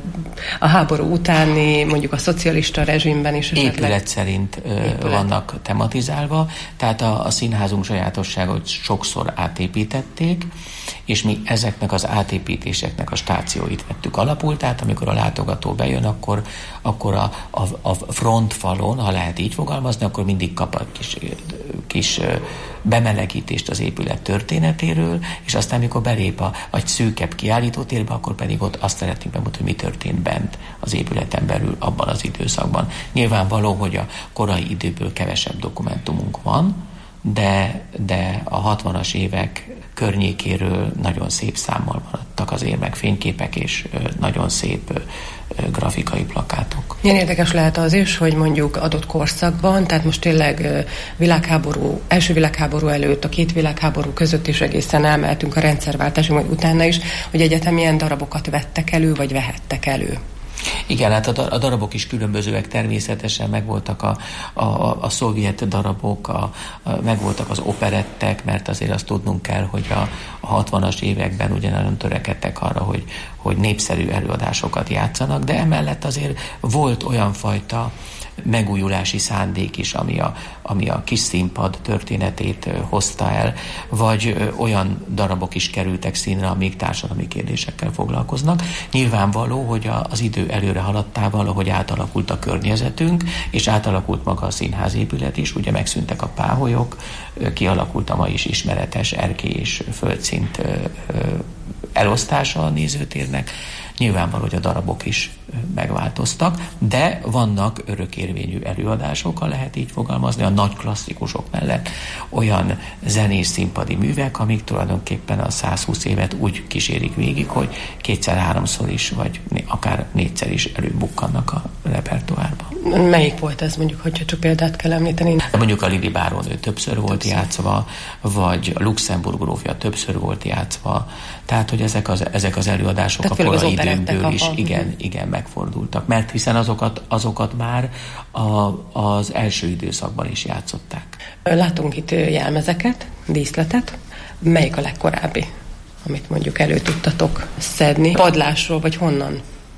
a háború utáni, mondjuk a szocialista rezsimben is. Épület szerint Épület. vannak tematizálva, tehát a, a színházunk sajátossága, hogy sokszor átépítették, és mi ezeknek az átépítéseknek a stációit vettük alapul, tehát amikor a látogató bejön, akkor, akkor a, a, a frontfalon, ha lehet így fogalmazni, akkor mindig kap egy kis, kis bemelegítést az épület történetéről, és aztán, amikor belép a, a szűkebb kiállítótérbe, akkor pedig ott azt szeretnénk bemutatni, hogy mi történt bent az épületen belül abban az időszakban. Nyilvánvaló, hogy a korai időből kevesebb dokumentumunk van, de, de a hatvanas évek környékéről nagyon szép számmal maradtak azért meg fényképek és nagyon szép grafikai plakátok. Milyen érdekes lehet az is, hogy mondjuk adott korszakban, tehát most tényleg világháború, első világháború előtt, a két világháború között is egészen elmehetünk a rendszerváltásig, majd utána is, hogy egyetem milyen darabokat vettek elő, vagy vehettek elő. Igen, hát a darabok is különbözőek, természetesen megvoltak a, a, a szovjet darabok, a, a, megvoltak az operettek, mert azért azt tudnunk kell, hogy a, a hatvanas években ugye nagyon törekedtek arra, hogy, hogy népszerű előadásokat játszanak, de emellett azért volt olyan fajta megújulási szándék is, ami a, ami a kis színpad történetét hozta el, vagy olyan darabok is kerültek színre, amik társadalmi kérdésekkel foglalkoznak. Nyilvánvaló, hogy a, az idő előre haladtával, ahogy átalakult a környezetünk, és átalakult maga a színházépület is, ugye megszűntek a páholyok, kialakult a ma is ismeretes erkély és földszint elosztása a nézőtérnek. Nyilvánvaló, hogy a darabok is megváltoztak, de vannak örökérvényű előadások, ha lehet így fogalmazni, a nagy klasszikusok mellett olyan zenés színpadi művek, amik tulajdonképpen a százhúsz évet úgy kísérik végig, hogy kétszer-háromszor is, vagy akár négyszer is előbukkannak a repertoárban. Melyik volt ez, mondjuk, hogyha csak példát kell említeni? De mondjuk a Lili bárónő többször volt többször. játszva, vagy a Luxemburg grófja többször volt játszva, tehát, hogy ezek az, ezek az előadások tehát a korai időnkből is igen, igen, megfordultak, mert hiszen azokat, azokat már a, az első időszakban is játszották. Látunk itt jelmezeket, díszletet. Melyik a legkorábbi, amit mondjuk elő tudtatok szedni? Padlásról, vagy honnan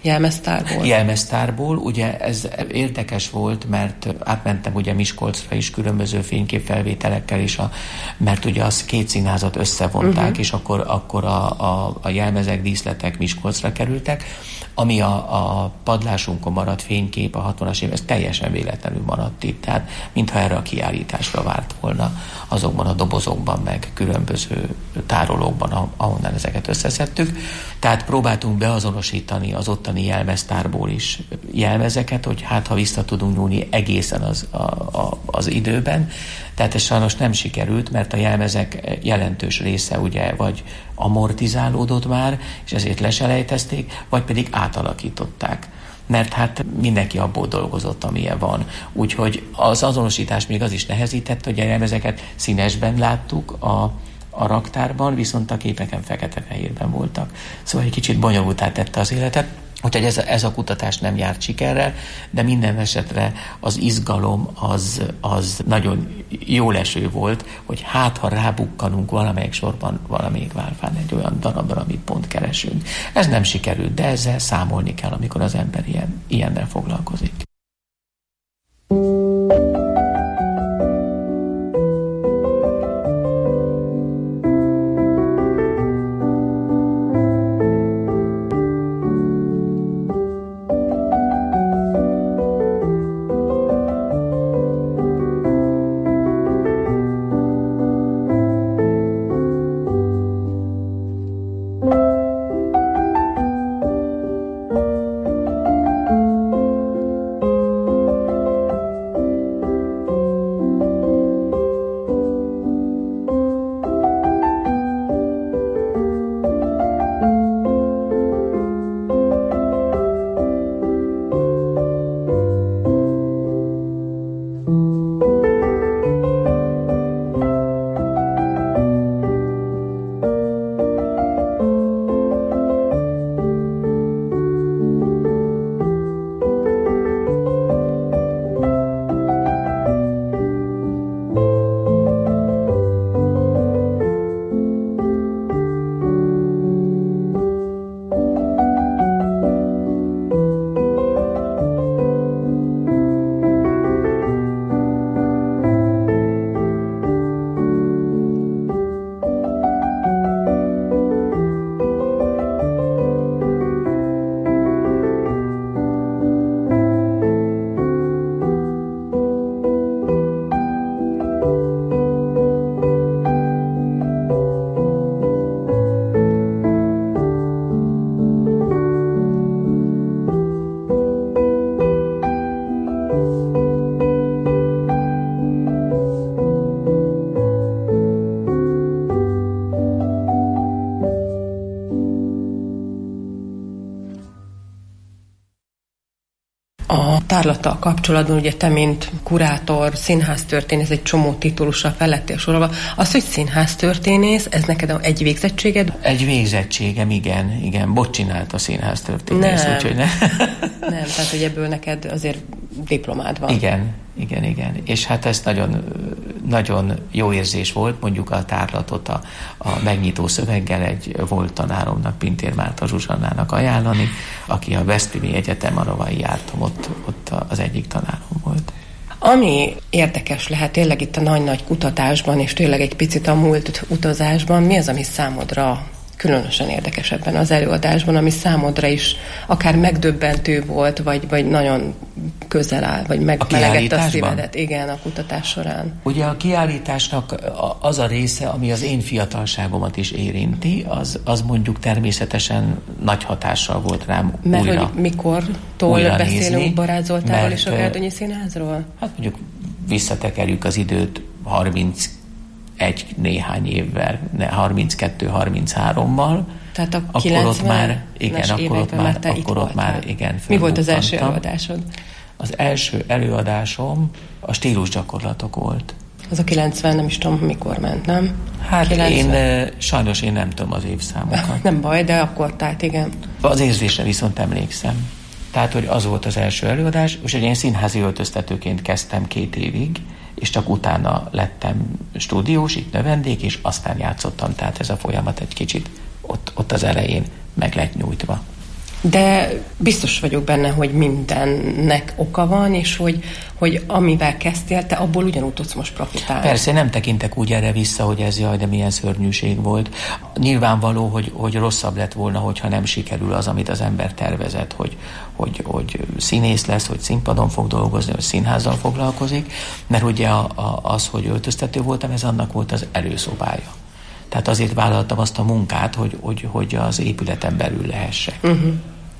Jelmeztárból? Jelmeztárból, ugye ez érdekes volt, mert átmentem ugye Miskolcra is különböző fényképfelvételekkel is, a, mert ugye az két színházat összevonták, uh-huh. és akkor, akkor a, a, a jelmezek, díszletek Miskolcra kerültek, ami a, a padlásunkon maradt fénykép a hatvanas év, ez teljesen véletlenül maradt itt, tehát mintha erre a kiállításra várt volna azokban a dobozokban, meg különböző tárolókban, ahonnan ezeket összeszedtük. Tehát próbáltunk beazonosítani az ottani jelmeztárból is jelmezeket, hogy hát ha vissza tudunk nyúlni egészen az, a, a, az időben. Tehát ez sajnos nem sikerült, mert a jelmezek jelentős része ugye vagy amortizálódott már, és ezért leselejtezték, vagy pedig átalakították. Mert hát mindenki abból dolgozott, amilyen van. Úgyhogy az azonosítás még az is nehezített, hogy a jelmezeket színesben láttuk a, a raktárban, viszont a képeken fekete-fehérben voltak. Szóval egy kicsit bonyolultá tette az életet. Úgyhogy ez a, ez a kutatás nem járt sikerrel, de minden esetre az izgalom az, az nagyon jó leső volt, hogy hát ha rábukkanunk valamelyik sorban, valamelyik válfán egy olyan darabra, amit pont keresünk. Ez nem sikerült, de ezzel számolni kell, amikor az ember ilyen, ilyennel foglalkozik. Tárlattal kapcsolatban, ugye te, mint kurátor, színháztörténész, egy csomó titulussal fel lettél sorolva. Az, hogy színháztörténész, ez neked egy végzettséged? Egy végzettségem, igen, igen. Bot csinált a színháztörténész, nem. úgyhogy ne. Nem, tehát, hogy ebből neked azért diplomád van. Igen, igen, igen. És hát ez nagyon, nagyon jó érzés volt, mondjuk a tárlatot a, a megnyitó szöveggel egy volt tanáromnak, Pintér Márta Zsuzsannának ajánlani, aki a Veszprémi Egyetem, ahová jártam, ott, ott az egyik tanárom volt. Ami érdekes lehet tényleg itt a nagy-nagy kutatásban, és tényleg egy picit a múlt utazásban, mi az, ami számodra különösen érdekes ebben az előadásban, ami számodra is akár megdöbbentő volt, vagy, vagy nagyon közel áll, vagy megmelegette a szívedet, igen, a kutatás során. Ugye a kiállításnak az a része, ami az én fiatalságomat is érinti, az, az mondjuk természetesen nagy hatással volt rám. Mert újra, hogy mikortól beszélünk Barát Zoltánról és a Gárdonyi Színházról? Hát mondjuk visszatekerjük az időt harminc egy néhány évvel, harminckettő harminchárom-mal. Tehát a akkor ott már, igen, akkor ott már, akkor ott már, igen. Mi volt az első előadásod? Az első előadásom a stílusgyakorlatok volt. Az a kilencven, nem is tudom, mikor ment, nem? Hát kilencven. Én sajnos én nem tudom az évszámokat. Nem baj, de akkor, tehát igen. Az érzésre viszont emlékszem. Tehát, hogy az volt az első előadás, és én színházi öltöztetőként kezdtem két évig, és csak utána lettem stúdiós, itt növendék, és aztán játszottam, tehát ez a folyamat egy kicsit ott, ott az elején meg lett nyújtva. De biztos vagyok benne, hogy mindennek oka van, és hogy, hogy amivel kezdtél, te abból ugyanúgy tudsz most profitálni. Persze, nem tekintek úgy erre vissza, hogy ez jaj, de milyen szörnyűség volt. Nyilvánvaló, hogy, hogy rosszabb lett volna, hogyha nem sikerül az, amit az ember tervezett, hogy, hogy, hogy színész lesz, hogy színpadon fog dolgozni, hogy színházzal foglalkozik, mert ugye a, a, az, hogy öltöztető voltam, ez annak volt az előszobája. Tehát azért vállaltam azt a munkát, hogy, hogy, hogy az épületen belül lehessek. Uh-huh.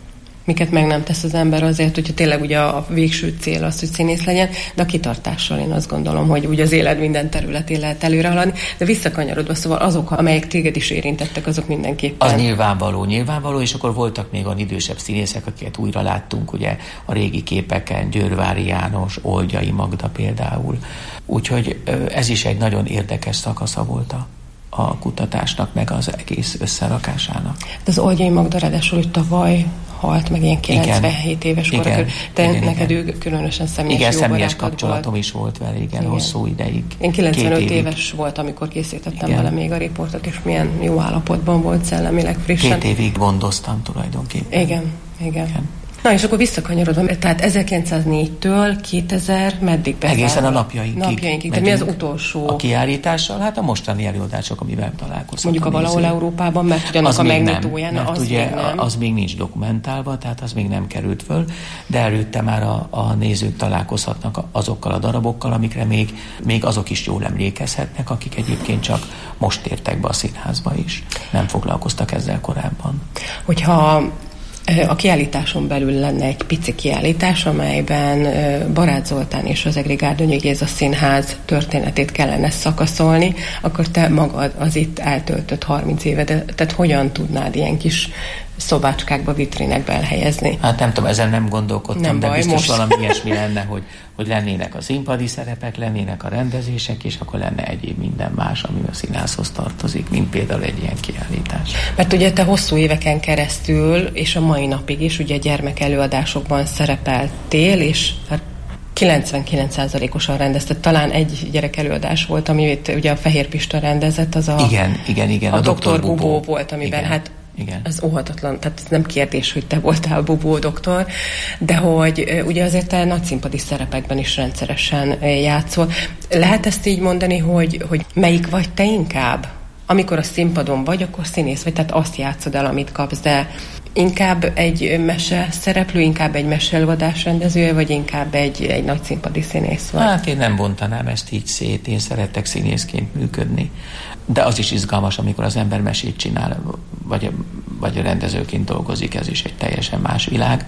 Miket meg nem tesz az ember azért, hogyha tényleg ugye a végső cél az, hogy színész legyen, de a kitartással én azt gondolom, hogy ugye az élet minden területén lehet előre haladni, de visszakanyarodva, szóval azok, amelyek téged is érintettek, azok mindenképpen. Az nyilvánvaló, nyilvánvaló, és akkor voltak még olyan idősebb színészek, akiket újra láttunk, ugye a régi képeken, Győrvári János, Oldjai Magda például. Úgyhogy ez is egy nagyon érdekes szakasza volt a a kutatásnak, meg az egész összerakásának. De az Oldjai Magda ráadásul, hogy tavaly halt meg ilyen kilencvenhét igen, éves korra. Te igen, neked igen. Ő különösen személyes igen, jó személyes kapcsolatom volt. Is volt vele, igen, igen, hosszú ideig. Én kilencvenöt éves volt, amikor készítettem igen. vele még a riportot, és milyen jó állapotban volt szellemileg frissen. Két évig gondoztam tulajdonképpen. Igen, igen. igen. Na, és akkor visszakanyarodom, tehát ezerkilencszáznégytől kétezer meddig bezárt? Egészen a napjainkig. Napjainkig. Tehát mi az utolsó? A kiállítással, hát a mostani előadások, amivel találkozhatunk. Mondjuk a valahol Európában, mert ugyanak a megnyitóján, mert az ugye még nem. Az még nincs dokumentálva, tehát az még nem került föl, de előtte már a, a nézők találkozhatnak azokkal a darabokkal, amikre még, még azok is jól emlékezhetnek, akik egyébként csak most értek be a színházba is. Nem foglalkoztak ezzel korábban. Hogyha a kiállításon belül lenne egy pici kiállítás, amelyben Barát Zoltán és az Egri Gárdonyi Géza Színház történetét kellene szakaszolni, akkor te magad az itt eltöltött harminc évedet, tehát hogyan tudnád ilyen kis szobácskákba, vitrinekbe elhelyezni? Hát nem tudom, ezen nem gondolkodtam, nem de baj, biztos most. Valami ilyesmi lenne, hogy, hogy lennének a színpadi szerepek, lennének a rendezések, és akkor lenne egyéb minden más, ami a színházhoz tartozik, mint például egy ilyen kiállítás. Mert ugye te hosszú éveken keresztül, és a mai napig is ugye gyermek előadásokban szerepeltél, és hát kilencvenkilenc százalékosan rendezted. Talán egy gyerek előadás volt, amit ugye a Fehér Pista rendezett, az a... Igen, igen, igen. A, a doktor Bubó volt, amiben igen. hát Igen. Ez óhatatlan, tehát ez nem kérdés, hogy te voltál Bubó doktor, de hogy ugye azért te nagyszínpadi szerepekben is rendszeresen játszol. Lehet ezt így mondani, hogy, hogy melyik vagy te inkább? Amikor a színpadon vagy, akkor színész vagy, tehát azt játszod el, amit kapsz, de inkább egy mese szereplő, inkább egy meseelőadás rendezője, vagy inkább egy, egy nagyszínpadi színész vagy? Hát én nem bontanám ezt így szét, én szeretek színészként működni. De az is izgalmas, amikor az ember mesét csinál, vagy, vagy rendezőként dolgozik, ez is egy teljesen más világ.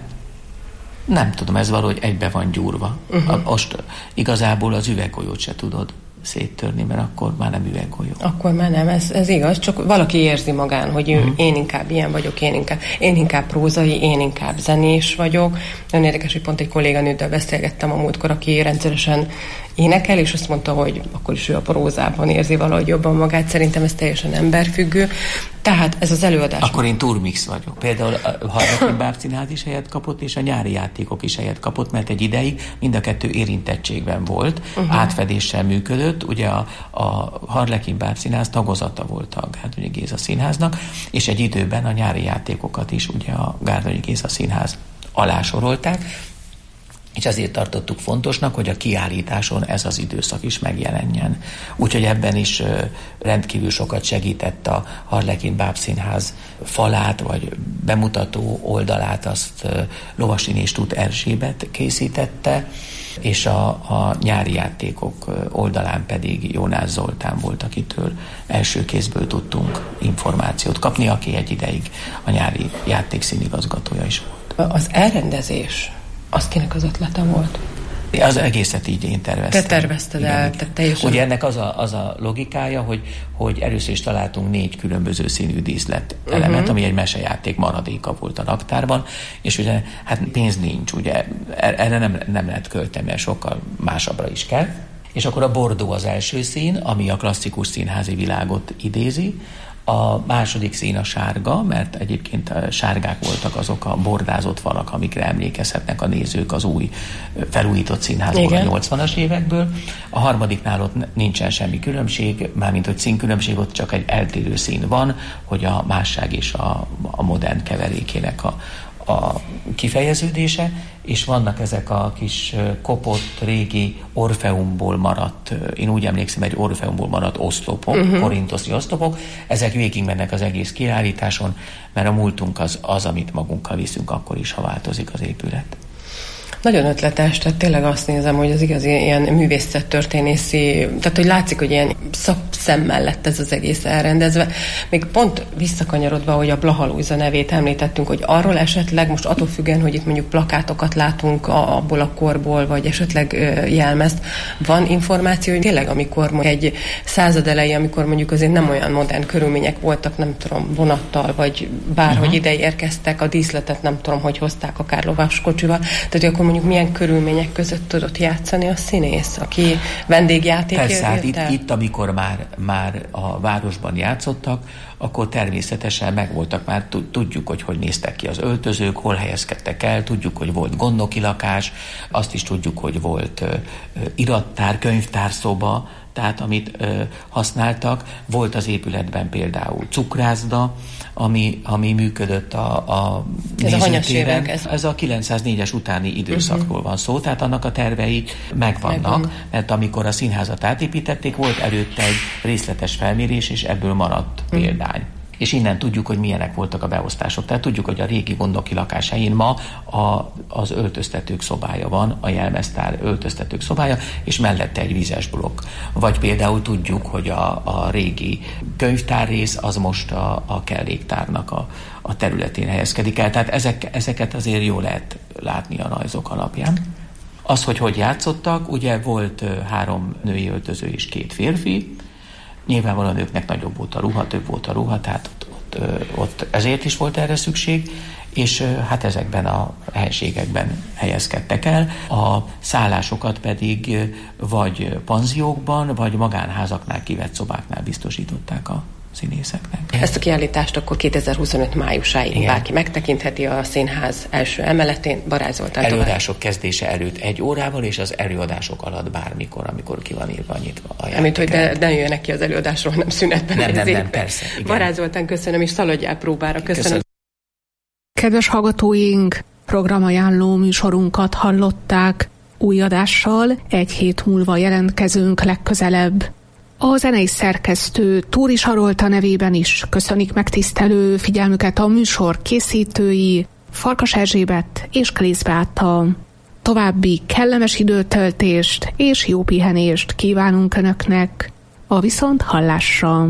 Nem tudom, ez valahogy egybe van gyúrva. Uh-huh. Most igazából az üveggolyót se tudod széttörni, mert akkor már nem üveggolyó. Akkor már nem, ez, ez igaz, csak valaki érzi magán, hogy uh-huh. én inkább ilyen vagyok, én inkább, én inkább prózai, én inkább zenés vagyok. Nagyon érdekes, hogy pont egy kolléganőddel beszélgettem a múltkor, aki rendszeresen énekel, és azt mondta, hogy akkor is ő a prózában érzi valahogy jobban magát. Szerintem ez teljesen emberfüggő. Tehát ez az előadás. Akkor én turmix vagyok. Például a Harlekin Bábszínház is helyet kapott, és a nyári játékok is helyet kapott, mert egy ideig mind a kettő érintettségben volt, uh-huh. átfedéssel működött. Ugye a, a Harlekin Bábszínház tagozata volt a Gárdonyi Géza Színháznak, és egy időben a nyári játékokat is ugye a Gárdonyi Géza Színház alá sorolták, és ezért tartottuk fontosnak, hogy a kiállításon ez az időszak is megjelenjen. Úgyhogy ebben is rendkívül sokat segített a Harlekin Bábszínház falát, vagy bemutató oldalát, azt Lovasiny és Tóth Erzsébet készítette, és a, a nyári játékok oldalán pedig Jónász Zoltán volt, akitől első kézből tudtunk információt kapni, aki egy ideig a nyári játék színigazgatója is volt. Az elrendezés, az kinek az ötlete volt? Az egészet így én terveztem. Te tervezted igen, el, tehát teljesen. Ugye ennek az a, az a logikája, hogy, hogy először is találtunk négy különböző színű díszlet elemet, uh-huh. ami egy mesejáték maradéka volt a raktárban, és ugye hát pénz nincs, ugye erre nem, nem lehet költeni, mert sokkal másabbra is kell. És akkor a bordó az első szín, ami a klasszikus színházi világot idézi. A második szín a sárga, mert egyébként sárgák voltak azok a bordázott falak, amikre emlékezhetnek a nézők az új felújított színházból igen. a nyolcvanas évekből. A harmadiknál ott nincsen semmi különbség, mármint hogy színkülönbség, ott csak egy eltérő szín van, hogy a másság és a, a modern keverékének a, a kifejeződése, és vannak ezek a kis kopott, régi Orfeumból maradt, én úgy emlékszem, egy Orfeumból maradt oszlopok, uh-huh. korintoszi oszlopok, ezek végigmennek az egész kiállításon, mert a múltunk az, az, amit magunkkal viszünk akkor is, ha változik az épület. Nagyon ötletes, tehát tényleg azt nézem, hogy az igazi ilyen művészettörténészi, tehát hogy látszik, hogy ilyen szakszemmel lett ez az egész elrendezve. Még pont visszakanyarodva, hogy a Blaha Lujza nevét említettünk, hogy arról esetleg, most attól függően, hogy itt mondjuk plakátokat látunk abból a korból, vagy esetleg jelmezt, van információ, hogy tényleg amikor egy század elején, amikor mondjuk azért nem olyan modern körülmények voltak, nem tudom, vonattal, vagy bárhogy uh-huh. ide érkeztek, a díszletet nem tudom, hogy hozták akár lovaskocsival, tehát akkor mondjuk milyen körülmények között tudott játszani a színész, aki vendégjátékért Persze, hát itt, itt, amikor már, már a városban játszottak, akkor természetesen megvoltak már, tudjuk, hogy hogy néztek ki az öltözők, hol helyezkedtek el, tudjuk, hogy volt gondnoki lakás, azt is tudjuk, hogy volt uh, irattár, könyvtárszoba, tehát amit ö, használtak. Volt az épületben például cukrászda, ami, ami működött a, a ez nézőtéren. A ez. ez a kilencszáznégyes utáni időszakról uh-huh. van szó, tehát annak a tervei megvannak, Megvan. mert amikor a színházat átépítették, volt előtte egy részletes felmérés, és ebből maradt uh-huh. példány. És innen tudjuk, hogy milyenek voltak a beosztások. Tehát tudjuk, hogy a régi gondnoki lakás helyén ma a, az öltöztetők szobája van, a jelmeztár öltöztetők szobája, és mellette egy vízes blokk. Vagy például tudjuk, hogy a, a régi könyvtárrész az most a, a kelléktárnak a, a területén helyezkedik el. Tehát ezek, ezeket azért jól lehet látni a rajzok alapján. Az, hogy hogy játszottak, ugye volt három női öltöző és két férfi, nyilvánvalóan nőknek nagyobb volt a ruha, több volt a ruha, tehát ott, ott, ott ezért is volt erre szükség, és hát ezekben a helységekben helyezkedtek el. A szállásokat pedig vagy panziókban, vagy magánházaknál kivett szobáknál biztosították a színészeknek. Ezt a kiállítást akkor kétezer-huszonöt májusáig Igen. bárki megtekintheti a színház első emeletén. Barály Zoltán előadások tovább. Kezdése előtt egy órával, és az előadások alatt bármikor, amikor ki van írva nyitva a Amint, hogy ne, ne jöjjenek ki az előadásról, nem szünetben. Nem, nem, nem, persze. Igen. Barály Zoltán, köszönöm, és szaladjál próbára. Köszönöm. köszönöm. Kedves hallgatóink, programajánló műsorunkat hallották. Új adással egy hét múlva jelentkezünk legközelebb. A zenei szerkesztő Túri Sarolta nevében is köszönik megtisztelő figyelmüket a műsor készítői, Farkas Erzsébet és Klész Beáta. További kellemes időtöltést és jó pihenést kívánunk Önöknek. A viszont hallásra!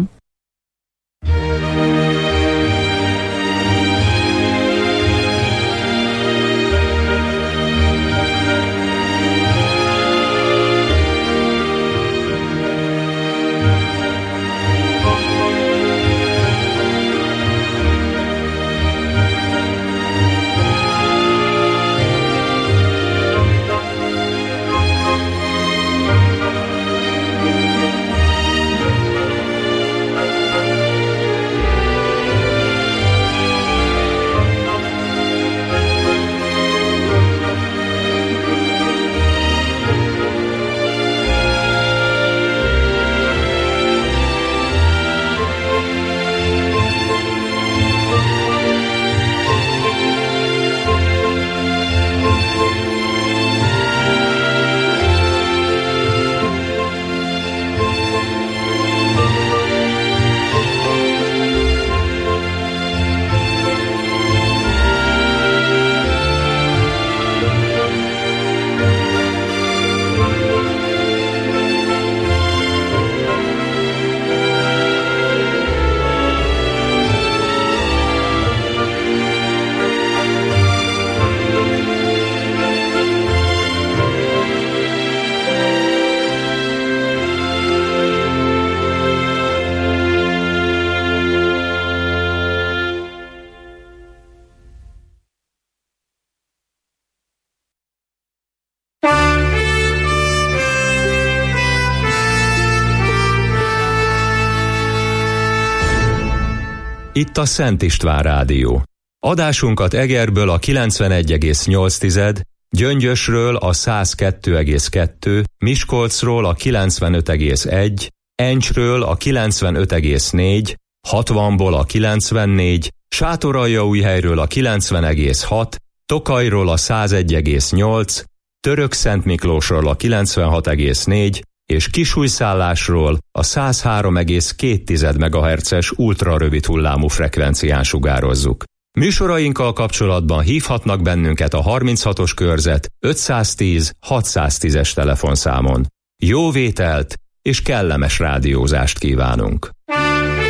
Itt a Szent István Rádió. Adásunkat Egerből a kilencvenegy egész nyolc, Gyöngyösről a száz kettő egész kettő, Miskolcról a kilencvenöt egész egy, Encsről a kilencvenöt egész négy, hatvanból a kilencvennégy, Sátoraljaújhelyről a kilencven egész hat, Tokajról a száz egy egész nyolc, Törökszentmiklósról a kilencvenhat egész négy, és Kisújszállásról a száz három egész két megahertzes ultrarövid hullámú frekvencián sugározzuk. Műsorainkkal kapcsolatban hívhatnak bennünket a harminchatos körzet ötszáztíz hatszáztízes telefonszámon. Jó vételt és kellemes rádiózást kívánunk!